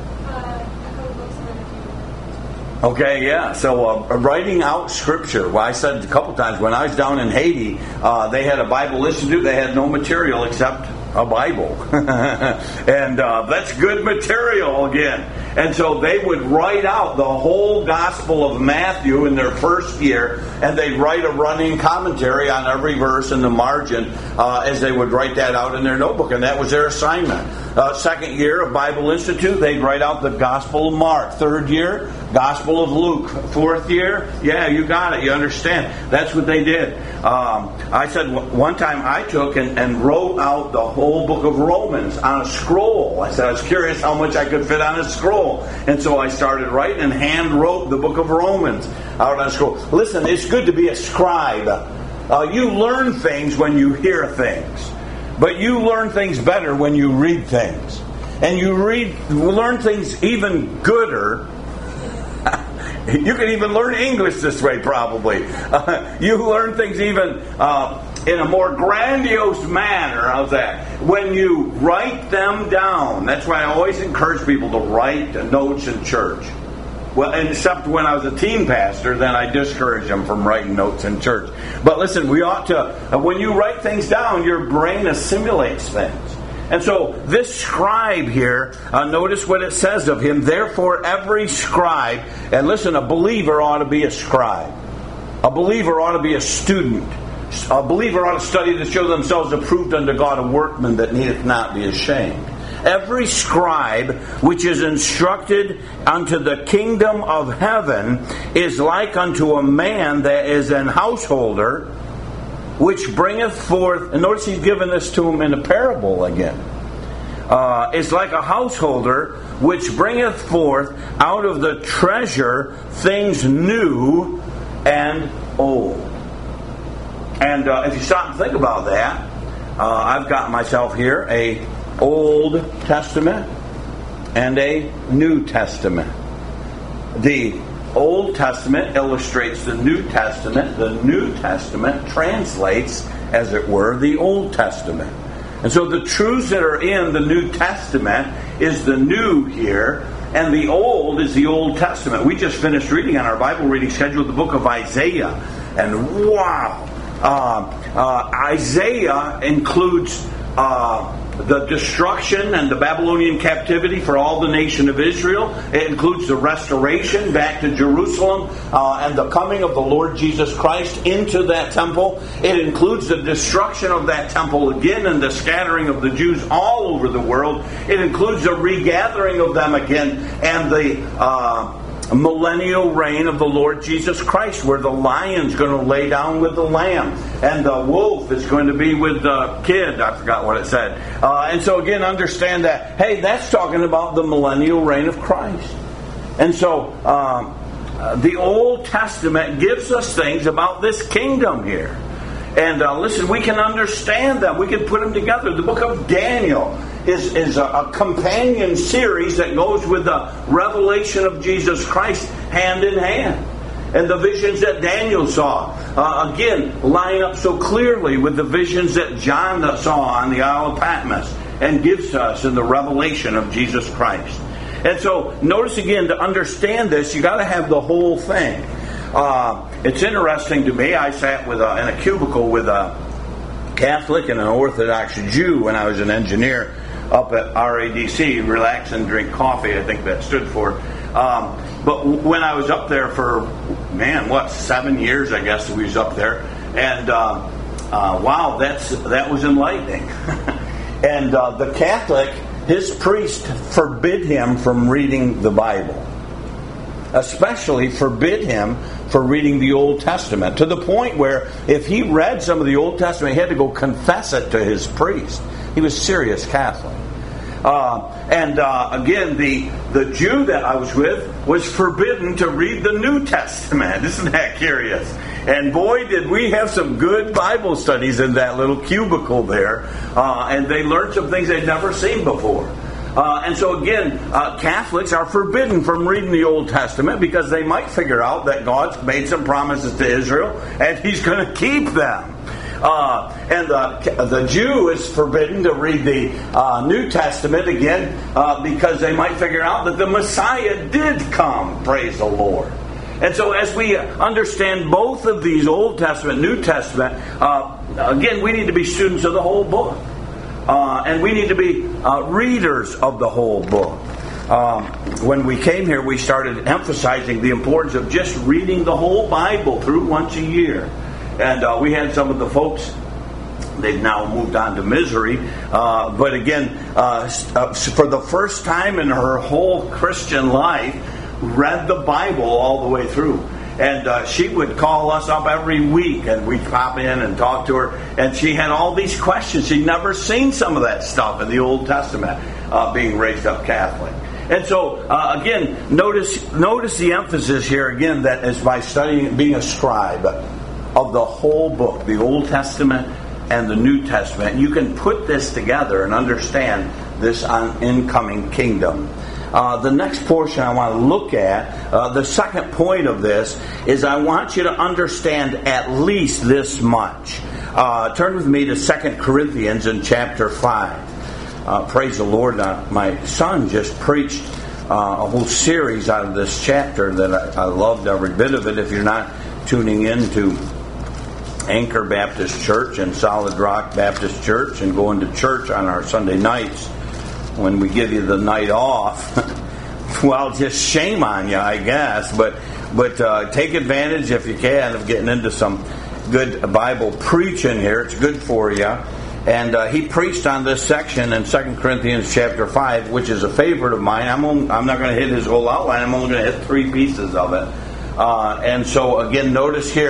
Okay, yeah. So uh, writing out Scripture. Well, I said a couple times when I was down in Haiti, uh, they had a Bible Institute. They had no material except a Bible. And uh, that's good material again. And so they would write out the whole Gospel of Matthew in their first year, and they'd write a running commentary on every verse in the margin uh, as they would write that out in their notebook, and that was their assignment. Uh, second year of Bible Institute, they'd write out the Gospel of Mark. Third year, Gospel of Luke. Fourth year, yeah, you got it, you understand. That's what they did. Um, I said one time I took and, and wrote out the whole book of Romans on a scroll. I said I was curious how much I could fit on a scroll. And so I started writing and hand wrote the book of Romans out on a scroll. Listen, it's good to be a scribe. Uh, you learn things when you hear things. But you learn things better when you read things. And you read, learn things even gooder. You can even learn English this way, probably. Uh, you learn things even uh, in a more grandiose manner. How's that? When you write them down. That's why I always encourage people to write notes in church. Well, except when I was a teen pastor, then I discouraged them from writing notes in church. But listen, we ought to, uh, when you write things down, your brain assimilates things. And so this scribe here, uh, notice what it says of him. Therefore, every scribe, and listen, a believer ought to be a scribe. A believer ought to be a student. A believer ought to study to show themselves approved unto God, a workman that needeth not be ashamed. Every scribe which is instructed unto the kingdom of heaven is like unto a man that is an householder, which bringeth forth, and notice he's given this to him in a parable again. Uh, is like a householder which bringeth forth out of the treasure things new and old. And uh, if you stop and think about that, uh, I've got myself here a Old Testament and a New Testament. The Old Testament illustrates the New Testament. The New Testament translates, as it were, the Old Testament. And so the truths that are in the New Testament is the new here, and the old is the Old Testament. We just finished reading on our Bible reading schedule the book of Isaiah. And wow! Uh, uh, Isaiah includes uh, the destruction and the Babylonian captivity for all the nation of Israel. It includes the restoration back to Jerusalem uh, and the coming of the Lord Jesus Christ into that temple. It includes the destruction of that temple again and the scattering of the Jews all over the world. It includes the regathering of them again and the uh, millennial reign of the Lord Jesus Christ, where the lion's going to lay down with the lamb and the wolf is going to be with the kid. I forgot what it said. Uh, and so again, understand that, hey, that's talking about the millennial reign of Christ. And so um, uh, the Old Testament gives us things about this kingdom here. And uh, listen, we can understand them. We can put them together. The book of Daniel is, is a, a companion series that goes with the revelation of Jesus Christ hand in hand. And the visions that Daniel saw, uh, again, line up so clearly with the visions that John saw on the Isle of Patmos and gives to us in the revelation of Jesus Christ. And so, notice again, to understand this, you got to have the whole thing. Uh, it's interesting to me. I sat with a, in a cubicle with a Catholic and an Orthodox Jew when I was an engineer up at R A D C, Relax and Drink Coffee, I think that stood for. Um, but when I was up there for, man, what, seven years, I guess we was up there. And uh, uh, wow, that's that was enlightening. And uh, the Catholic, his priest forbid him from reading the Bible. Especially forbid him for reading the Old Testament, to the point where if he read some of the Old Testament, he had to go confess it to his priest. He was serious Catholic. Uh, and uh, again, the, the Jew that I was with was forbidden to read the New Testament. Isn't that curious? And boy, did we have some good Bible studies in that little cubicle there. Uh, and they learned some things they'd never seen before. Uh, and so again, uh, Catholics are forbidden from reading the Old Testament because they might figure out that God's made some promises to Israel and He's going to keep them. Uh, and the, the Jew is forbidden to read the uh, New Testament again uh, because they might figure out that the Messiah did come. Praise the Lord. And so as we understand both of these, Old Testament, New Testament, uh, again, we need to be students of the whole book. Uh, and we need to be uh, readers of the whole book. Um, when we came here, we started emphasizing the importance of just reading the whole Bible through once a year. And uh, we had some of the folks, they've now moved on to misery, uh, but again, uh, uh, for the first time in her whole Christian life, read the Bible all the way through. And uh, she would call us up every week, and we'd pop in and talk to her. And she had all these questions. She'd never seen some of that stuff in the Old Testament, uh, being raised up Catholic. And so, uh, again, notice notice the emphasis here, again, that is by studying, being a scribe of the whole book, the Old Testament and the New Testament. You can put this together and understand this incoming kingdom. Uh, the next portion I want to look at, uh, the second point of this, is I want you to understand at least this much. Uh, turn with me to Second Corinthians in chapter five. Uh, praise the Lord. Uh, my son just preached uh, a whole series out of this chapter that I, I loved every bit of it. If you're not tuning in to Anchor Baptist Church and Solid Rock Baptist Church and going to church on our Sunday nights, when we give you the night off, well, just shame on you, I guess. But but uh, take advantage, if you can, of getting into some good Bible preaching here. It's good for you. And uh, he preached on this section in Second Corinthians chapter five, which is a favorite of mine. I'm, only, I'm not going to hit his whole outline. I'm only going to hit three pieces of it. Uh, and so, again, notice here,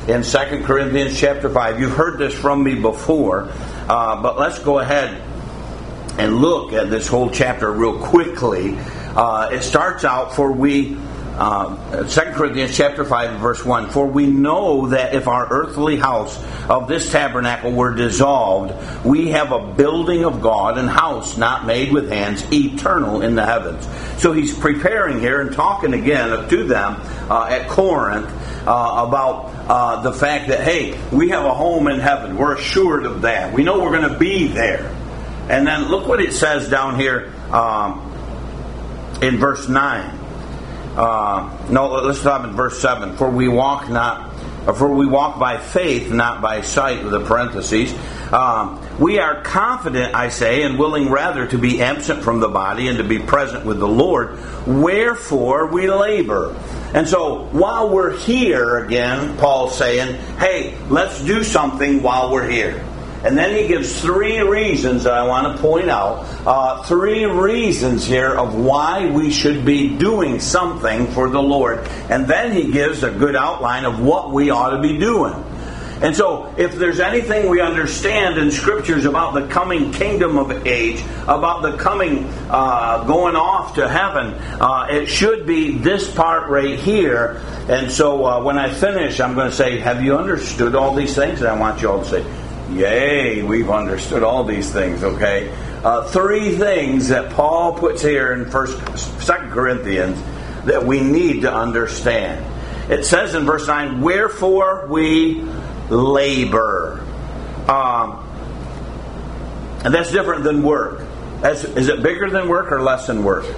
in Second Corinthians chapter five. You've heard this from me before, uh, but let's go ahead and look at this whole chapter real quickly. Uh, it starts out, for we, uh, Second Corinthians chapter five, verse one, for we know that if our earthly house of this tabernacle were dissolved, we have a building of God, and house not made with hands, eternal in the heavens. So he's preparing here and talking again to them uh, at Corinth uh, about uh, the fact that, hey, we have a home in heaven. We're assured of that. We know we're going to be there. And then look what it says down here um, in verse nine. Uh, no, let's stop in verse seven. For we walk not, for we walk by faith, not by sight. With the parentheses, um, we are confident, I say, and willing rather to be absent from the body and to be present with the Lord. Wherefore we labor. And so while we're here, again, Paul's saying, hey, let's do something while we're here. And then he gives three reasons that I want to point out. Uh, three reasons here of why we should be doing something for the Lord. And then he gives a good outline of what we ought to be doing. And so, if there's anything we understand in Scriptures about the coming kingdom of age, about the coming uh, going off to heaven, uh, it should be this part right here. And so, uh, when I finish, I'm going to say, have you understood all these things? And I want you all to say, yay, we've understood all these things, okay? Uh, three things that Paul puts here in First, Second Corinthians that we need to understand. It says in verse nine, wherefore we labor. Um, and that's different than work. That's, is it bigger than work or less than work?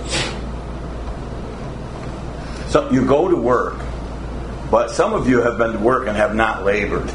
So you go to work. But some of you have been to work and have not labored.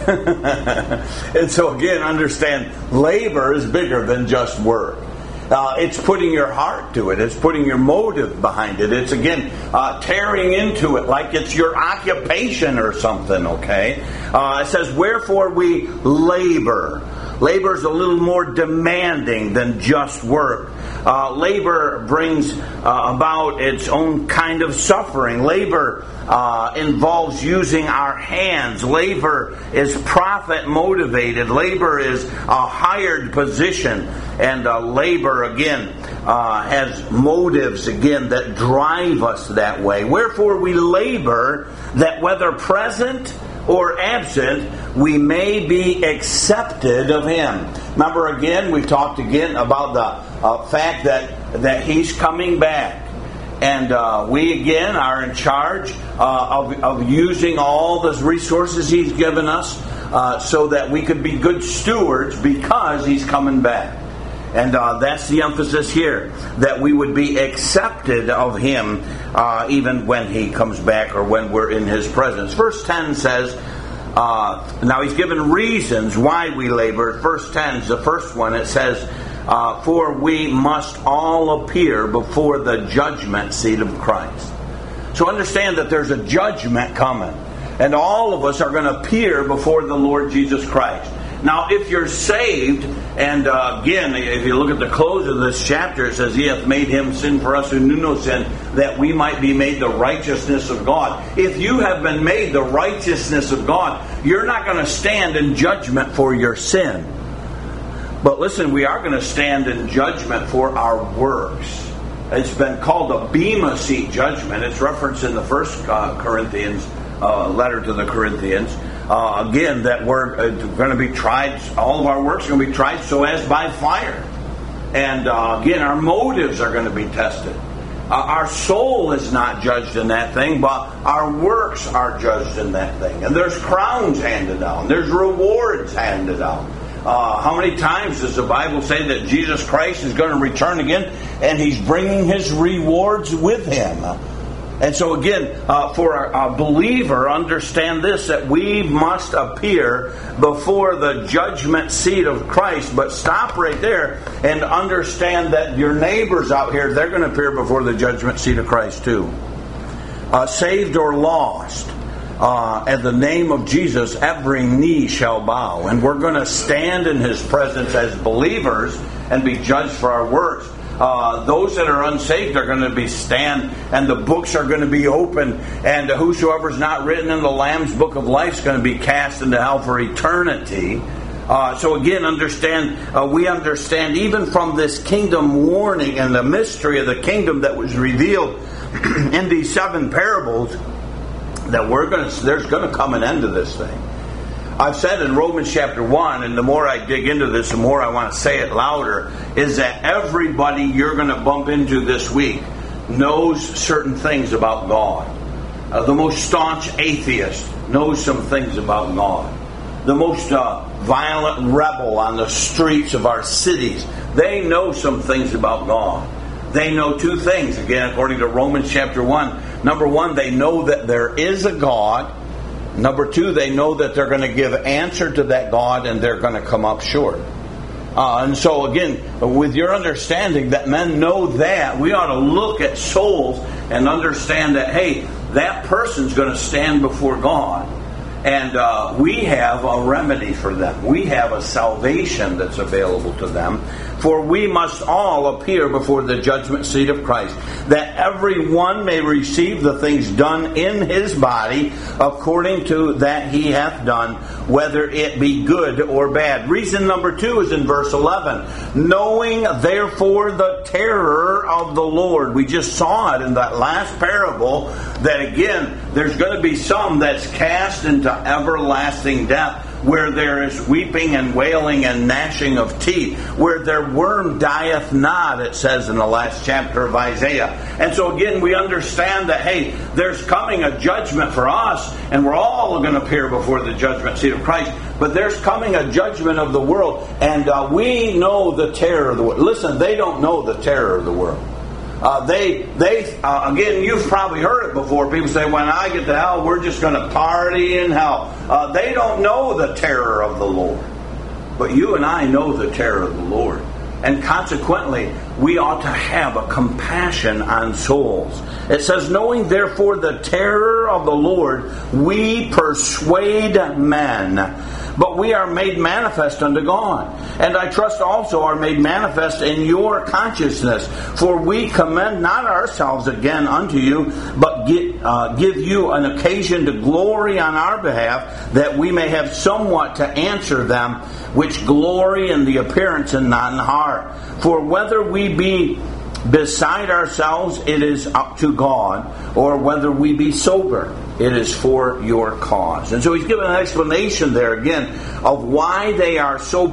And so again, understand, labor is bigger than just work. Uh, it's putting your heart to it. It's putting your motive behind it. It's, again, uh, tearing into it like it's your occupation or something, okay? Uh, it says, wherefore we labor. Labor is a little more demanding than just work. Uh, labor brings uh, about its own kind of suffering. Labor uh, involves using our hands. Labor is profit motivated. Labor is a hired position. And uh, labor, again, uh, has motives, again, that drive us that way. Wherefore we labor, that whether present or absent, we may be accepted of Him. Remember, again, we talked again about the uh, fact that, that He's coming back. And uh, we, again, are in charge uh, of, of using all the resources He's given us uh, so that we could be good stewards because He's coming back. And uh, that's the emphasis here, that we would be accepted of Him uh, even when He comes back or when we're in His presence. Verse ten says, uh, now He's given reasons why we labor. Verse ten is the first one. It says, uh, for we must all appear before the judgment seat of Christ. So understand that there's a judgment coming. And all of us are going to appear before the Lord Jesus Christ. Now, if you're saved, and uh, again, if you look at the close of this chapter, it says, He hath made Him sin for us who knew no sin, that we might be made the righteousness of God. If you have been made the righteousness of God, you're not going to stand in judgment for your sin. But listen, we are going to stand in judgment for our works. It's been called a Bema Seat judgment. It's referenced in the first uh, Corinthians uh, letter to the Corinthians. Uh, again, that we're uh, going to be tried, all of our works are going to be tried so as by fire. And uh, again, our motives are going to be tested. Uh, our soul is not judged in that thing, but our works are judged in that thing. And there's crowns handed down. There's rewards handed out. Uh, how many times does the Bible say that Jesus Christ is going to return again and He's bringing His rewards with Him? And so again, uh, for a, a believer, understand this, that we must appear before the judgment seat of Christ. But stop right there and understand that your neighbors out here, they're going to appear before the judgment seat of Christ too. Uh, saved or lost, uh, at the name of Jesus, every knee shall bow. And we're going to stand in His presence as believers and be judged for our works. Uh, Uh, those that are unsaved are going to be stand, and the books are going to be open, and whosoever's not written in the Lamb's book of life is going to be cast into hell for eternity. Uh, so again, understand, uh, we understand even from this kingdom warning and the mystery of the kingdom that was revealed in these seven parables, that we're going to, there's going to come an end to this thing. I've said in Romans chapter one, and the more I dig into this, the more I want to say it louder, is that everybody you're going to bump into this week knows certain things about God. Uh, the most staunch atheist knows some things about God. The most uh, violent rebel on the streets of our cities, they know some things about God. They know two things, again, according to Romans chapter one. Number one, they know that there is a God. Number two, they know that they're going to give answer to that God and they're going to come up short. Uh, and so again, with your understanding that men know that, we ought to look at souls and understand that, hey, that person's going to stand before God. And uh, we have a remedy for them. We have a salvation that's available to them. For we must all appear before the judgment seat of Christ, that every one may receive the things done in his body according to that he hath done, whether it be good or bad. Reason number two is in verse eleven. Knowing therefore the terror of the Lord. We just saw it in that last parable that again, there's going to be some that's cast into everlasting death, where there is weeping and wailing and gnashing of teeth, where their worm dieth not, it says in the last chapter of Isaiah. And so again, we understand that, hey, there's coming a judgment for us, and we're all going to appear before the judgment seat of Christ, but there's coming a judgment of the world, and uh, we know the terror of the world. Listen, they don't know the terror of the world. Uh, they, they uh, again, you've probably heard it before. People say, when I get to hell, we're just going to party in hell. Uh, they don't know the terror of the Lord. But you and I know the terror of the Lord. And consequently, we ought to have a compassion on souls. It says, knowing therefore the terror of the Lord, we persuade men. But we are made manifest unto God. And I trust also are made manifest in your consciousness. For we commend not ourselves again unto you, but get, uh, give you an occasion to glory on our behalf, that we may have somewhat to answer them which glory in the appearance and not in heart. For whether we be beside ourselves, it is up to God, or whether we be sober, it is for your cause. And so he's given an explanation there again of why they are so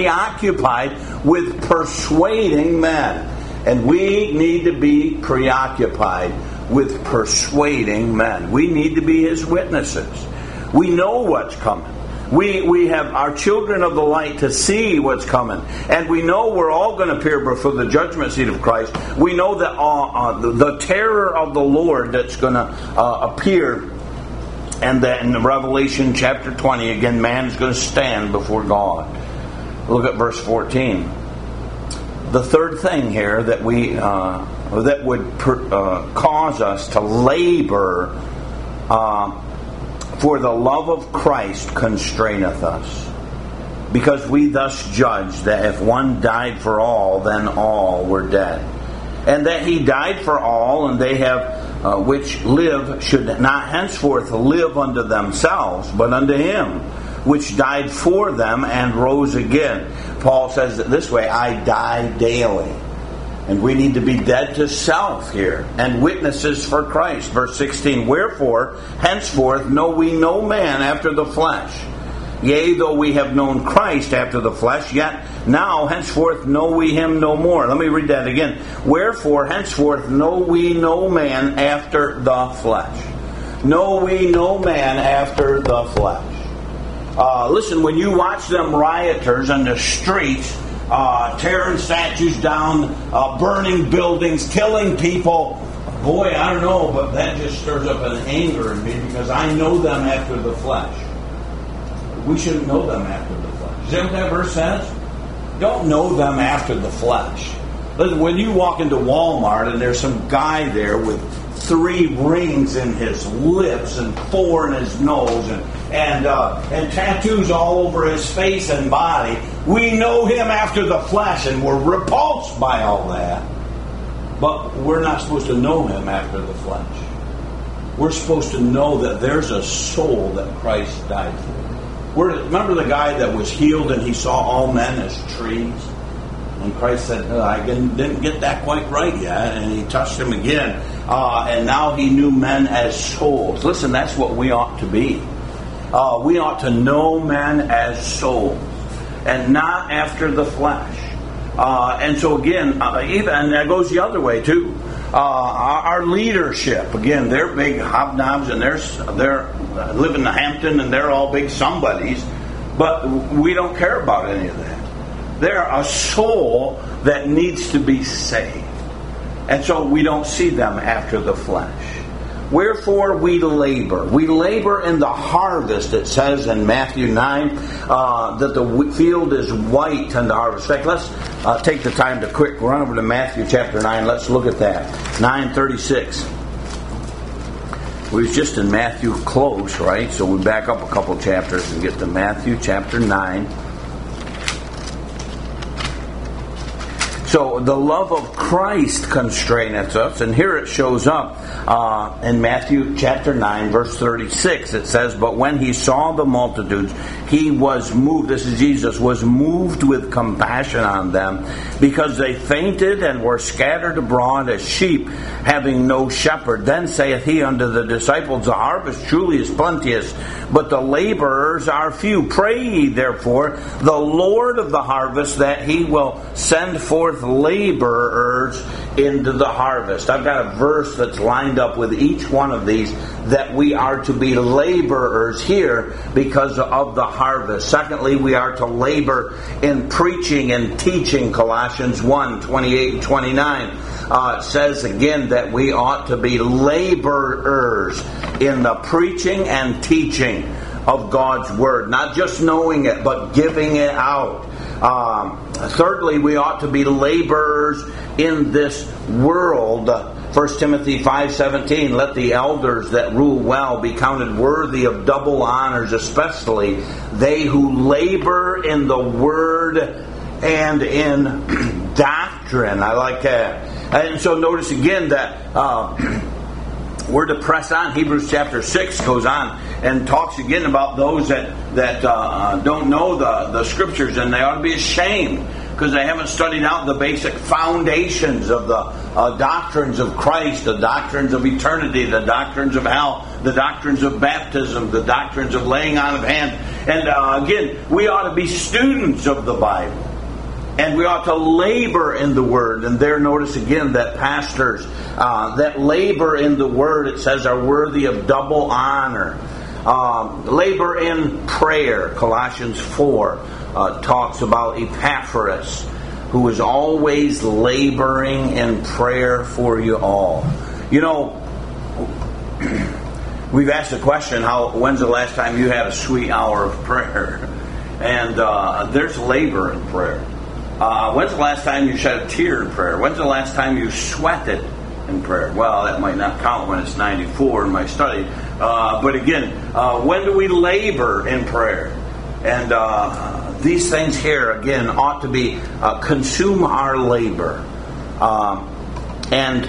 preoccupied with persuading men. And we need to be preoccupied with persuading men. We need to be his witnesses. We know what's coming. We we have our children of the light to see what's coming. And we know we're all going to appear before the judgment seat of Christ. We know that uh, uh, the, the terror of the Lord that's going to uh, appear. And that in Revelation chapter twenty, again, man is going to stand before God. Look at verse fourteen. The third thing here that we uh, that would per, uh, cause us to labor uh, for the love of Christ constraineth us, because we thus judge that if one died for all, then all were dead, and that he died for all, and they have uh, which live should not henceforth live unto themselves, but unto him which died for them and rose again. Paul says it this way: I die daily. And we need to be dead to self here, and witnesses for Christ. Verse sixteen, wherefore, henceforth know we no man after the flesh. Yea, though we have known Christ after the flesh, yet now henceforth know we him no more. Let me read that again. Wherefore, henceforth know we no man after the flesh. Know we no man after the flesh. Uh, listen, when you watch them rioters on the streets, Uh, tearing statues down, uh, burning buildings, killing people. Boy, I don't know, but that just stirs up an anger in me, because I know them after the flesh. We shouldn't know them after the flesh. Is that what that verse says? Don't know them after the flesh. Listen, when you walk into Walmart and there's some guy there with three rings in his lips and four in his nose and and uh, and tattoos all over his face and body, we know him after the flesh, and we're repulsed by all that. But we're not supposed to know him after the flesh. We're supposed to know that there's a soul that Christ died for. We're, remember the guy that was healed and he saw all men as trees? And Christ said, oh, I didn't get that quite right yet. And he touched him again. Uh, and now he knew men as souls. Listen, that's what we ought to be. Uh, we ought to know men as souls. And not after the flesh. Uh, and so again, uh, even and that goes the other way too. Uh, our, our leadership, again, they're big hobnobs and they're they're uh, live in the Hampton and they're all big somebodies, but we don't care about any of that. They're a soul that needs to be saved, and so we don't see them after the flesh. Wherefore we labor. We labor in the harvest, it says in Matthew nine, uh, that the field is white in the harvest. In fact, let's uh, take the time to quick run over to Matthew chapter nine. Let's look at that. nine thirty-six. We was just in Matthew close, right? So we back up a couple chapters and get to Matthew chapter nine. So the love of Christ constraineth us, and here it shows up uh, in Matthew chapter nine, verse thirty-six. It says, "But when he saw the multitudes, he was moved." This is Jesus, was moved with compassion on them, because they fainted and were scattered abroad as sheep, having no shepherd. Then saith he unto the disciples, The harvest truly is plenteous, but the laborers are few. Pray ye therefore the Lord of the harvest that he will send forth laborers into the harvest. I've got a verse that's lined up with each one of these that we are to be laborers here because of the harvest. Secondly, we are to labor in preaching and teaching. Colossians one, twenty-eight and twenty-nine uh, says again that we ought to be laborers in the preaching and teaching of God's Word. Not just knowing it, but giving it out. Um, thirdly, we ought to be laborers in this world. First Timothy five seventeen, let the elders that rule well be counted worthy of double honors, especially they who labor in the word and in doctrine. I like that. And so notice again that uh, we're to press on. Hebrews chapter six goes on and talks again about those that, that uh, don't know the, the scriptures, and they ought to be ashamed because they haven't studied out the basic foundations of the uh, doctrines of Christ, the doctrines of eternity, the doctrines of hell, the doctrines of baptism, the doctrines of laying on of hands. And uh, again, we ought to be students of the Bible. And we ought to labor in the Word. And there notice again that pastors uh, that labor in the Word, it says, are worthy of double honor. Um, labor in prayer. Colossians four uh, talks about Epaphras, who is always laboring in prayer for you all. You know, we've asked the question, how when's the last time you had a sweet hour of prayer? And uh, there's labor in prayer. Uh, when's the last time you shed a tear in prayer? When's the last time you sweated in prayer? Well, that might not count when it's ninety-four in my study. Uh, but again, uh, when do we labor in prayer? And uh, these things here, again, ought to be uh, consume our labor. Um, and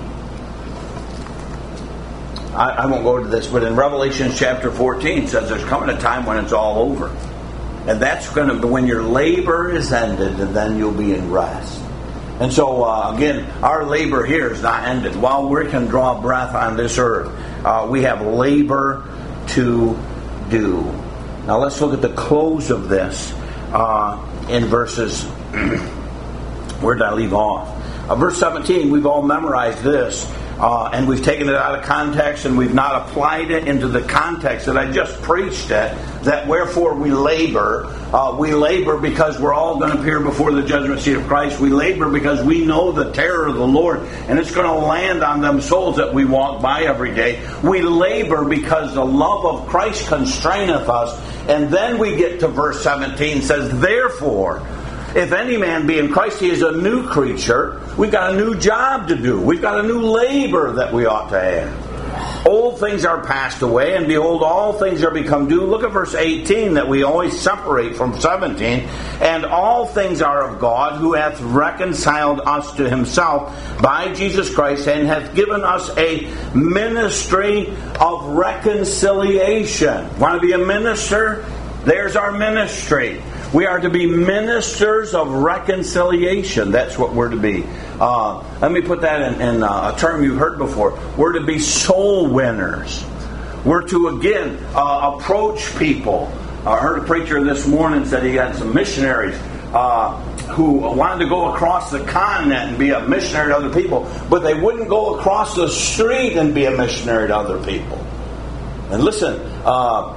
I, I won't go to this, but in Revelation chapter fourteen, it says there's coming a time when it's all over. And that's going to be when your labor is ended, and then you'll be in rest. And so, uh, again, our labor here is not ended. While we can draw breath on this earth, uh, we have labor to do. Now let's look at the close of this uh, in verses... Where did I leave off? Uh, verse seventeen, we've all memorized this. Uh, and we've taken it out of context, and we've not applied it into the context that I just preached at, that wherefore we labor. Uh, we labor because we're all going to appear before the judgment seat of Christ. We labor because we know the terror of the Lord, and it's going to land on them souls that we walk by every day. We labor because the love of Christ constraineth us. And then we get to verse seventeen, says, therefore, if any man be in Christ, he is a new creature. We've got a new job to do. We've got a new labor that we ought to have. old things are passed away, and behold, all things are become new. Look at verse eighteen that we always separate from seventeen. And all things are of God, who hath reconciled us to himself by Jesus Christ, and hath given us a ministry of reconciliation. Want to be a minister? There's our ministry. We are to be ministers of reconciliation. That's what we're to be. Uh, let me put that in, in uh, a term you've heard before. We're to be soul winners. We're to, again, uh, approach people. I heard a preacher this morning said he had some missionaries uh, who wanted to go across the continent and be a missionary to other people, but they wouldn't go across the street and be a missionary to other people. And listen, uh,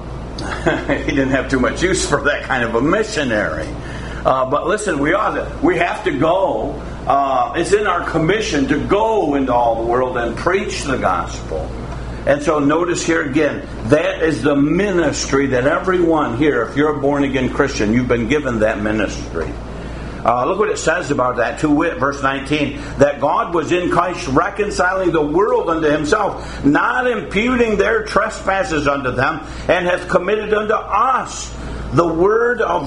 he didn't have too much use for that kind of a missionary. Uh, but listen, we ought to, we have to go. Uh, it's in our commission to go into all the world and preach the gospel. And so notice here again, that is the ministry that everyone here, if you're a born-again Christian, you've been given that ministry. Uh, look what it says about that, to wit, verse nineteen, that God was in Christ reconciling the world unto himself, not imputing their trespasses unto them, and hath committed unto us the word of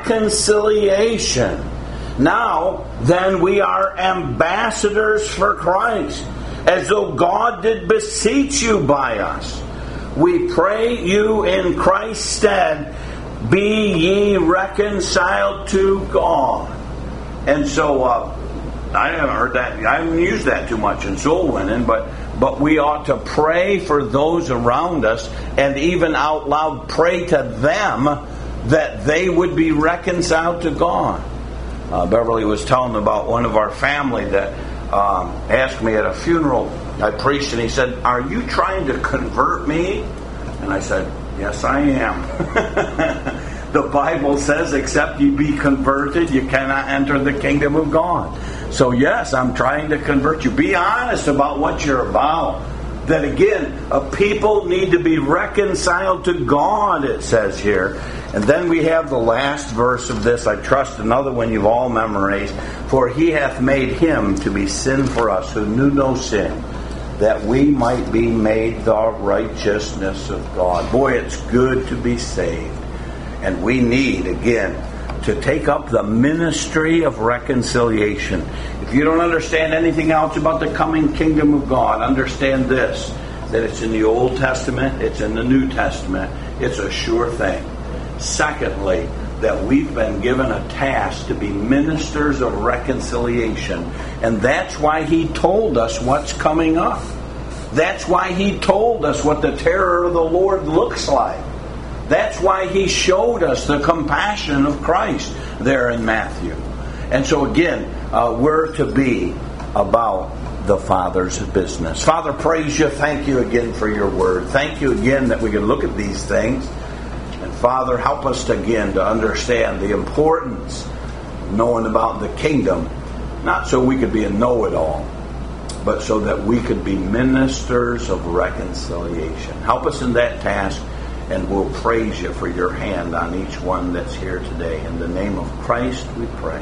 reconciliation. Now, then, we are ambassadors for Christ, as though God did beseech you by us. We pray you in Christ's stead, be ye reconciled to God. And so, uh, I haven't heard that, I haven't used that too much in soul winning, but, but we ought to pray for those around us, and even out loud pray to them that they would be reconciled to God. Uh, Beverly was telling about one of our family that um, asked me at a funeral. I preached, and he said, "Are you trying to convert me?" And I said, "Yes, I am." The Bible says, except you be converted, you cannot enter the kingdom of God. So yes, I'm trying to convert you. Be honest about what you're about. That again, a people need to be reconciled to God, it says here. And then we have the last verse of this. I trust another one you've all memorized. For he hath made him to be sin for us who knew no sin, that we might be made the righteousness of God. Boy, it's good to be saved. And we need, again, to take up the ministry of reconciliation. If you don't understand anything else about the coming kingdom of God, understand this, that it's in the Old Testament, it's in the New Testament, it's a sure thing. Secondly, that we've been given a task to be ministers of reconciliation. And that's why he told us what's coming up. That's why he told us what the terror of the Lord looks like. That's why he showed us the compassion of Christ there in Matthew. And so again, uh, we're to be about the Father's business. Father, praise you. Thank you again for your word. Thank you again that we can look at these things. And Father, help us to, again to understand the importance of knowing about the kingdom, not so we could be a know-it-all, but so that we could be ministers of reconciliation. Help us in that task. And we'll praise you for your hand on each one that's here today. In the name of Christ we pray.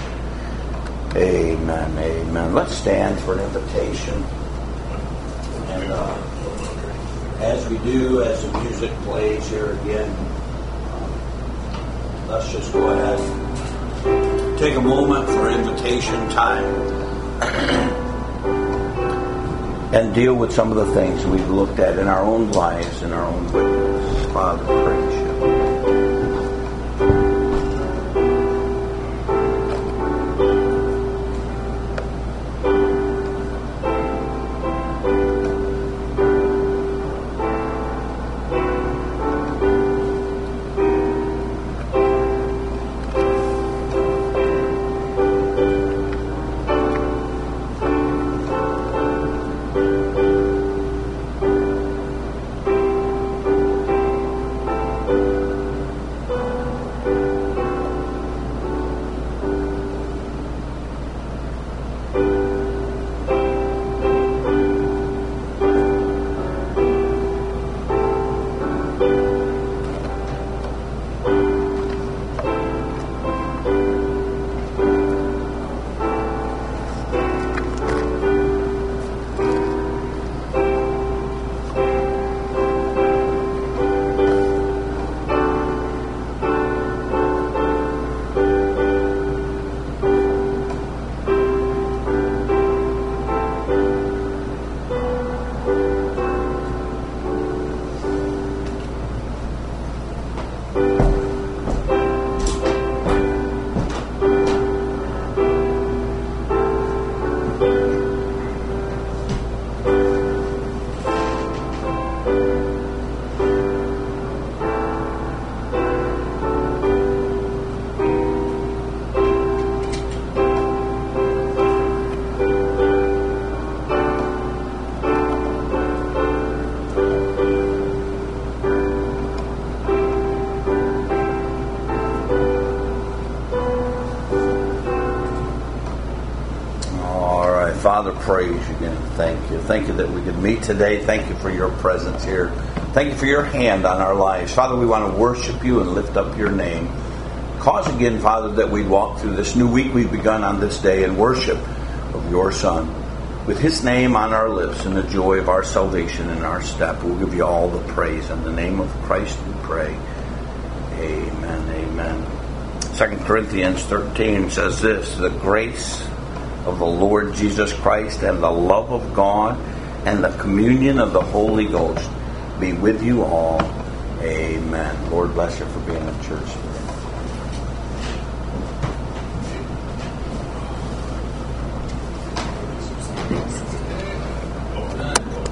Amen, amen. Let's stand for an invitation. And uh, as we do, as the music plays here again, um, let's just go ahead and take a moment for invitation time. And deal with some of the things we've looked at in our own lives, in our own witness. Father, praise you. Father, praise you again. Thank you. Thank you that we could meet today. Thank you for your presence here. Thank you for your hand on our lives. Father, we want to worship you and lift up your name. Cause again, Father, that we'd walk through this new week we've begun on this day in worship of your Son. With his name on our lips and the joy of our salvation in our step, we'll give you all the praise. In the name of Christ we pray. Amen, amen. Second Corinthians thirteen says this, the grace of the Lord Jesus Christ and the love of God and the communion of the Holy Ghost be with you all. Amen. Lord bless you for being in church.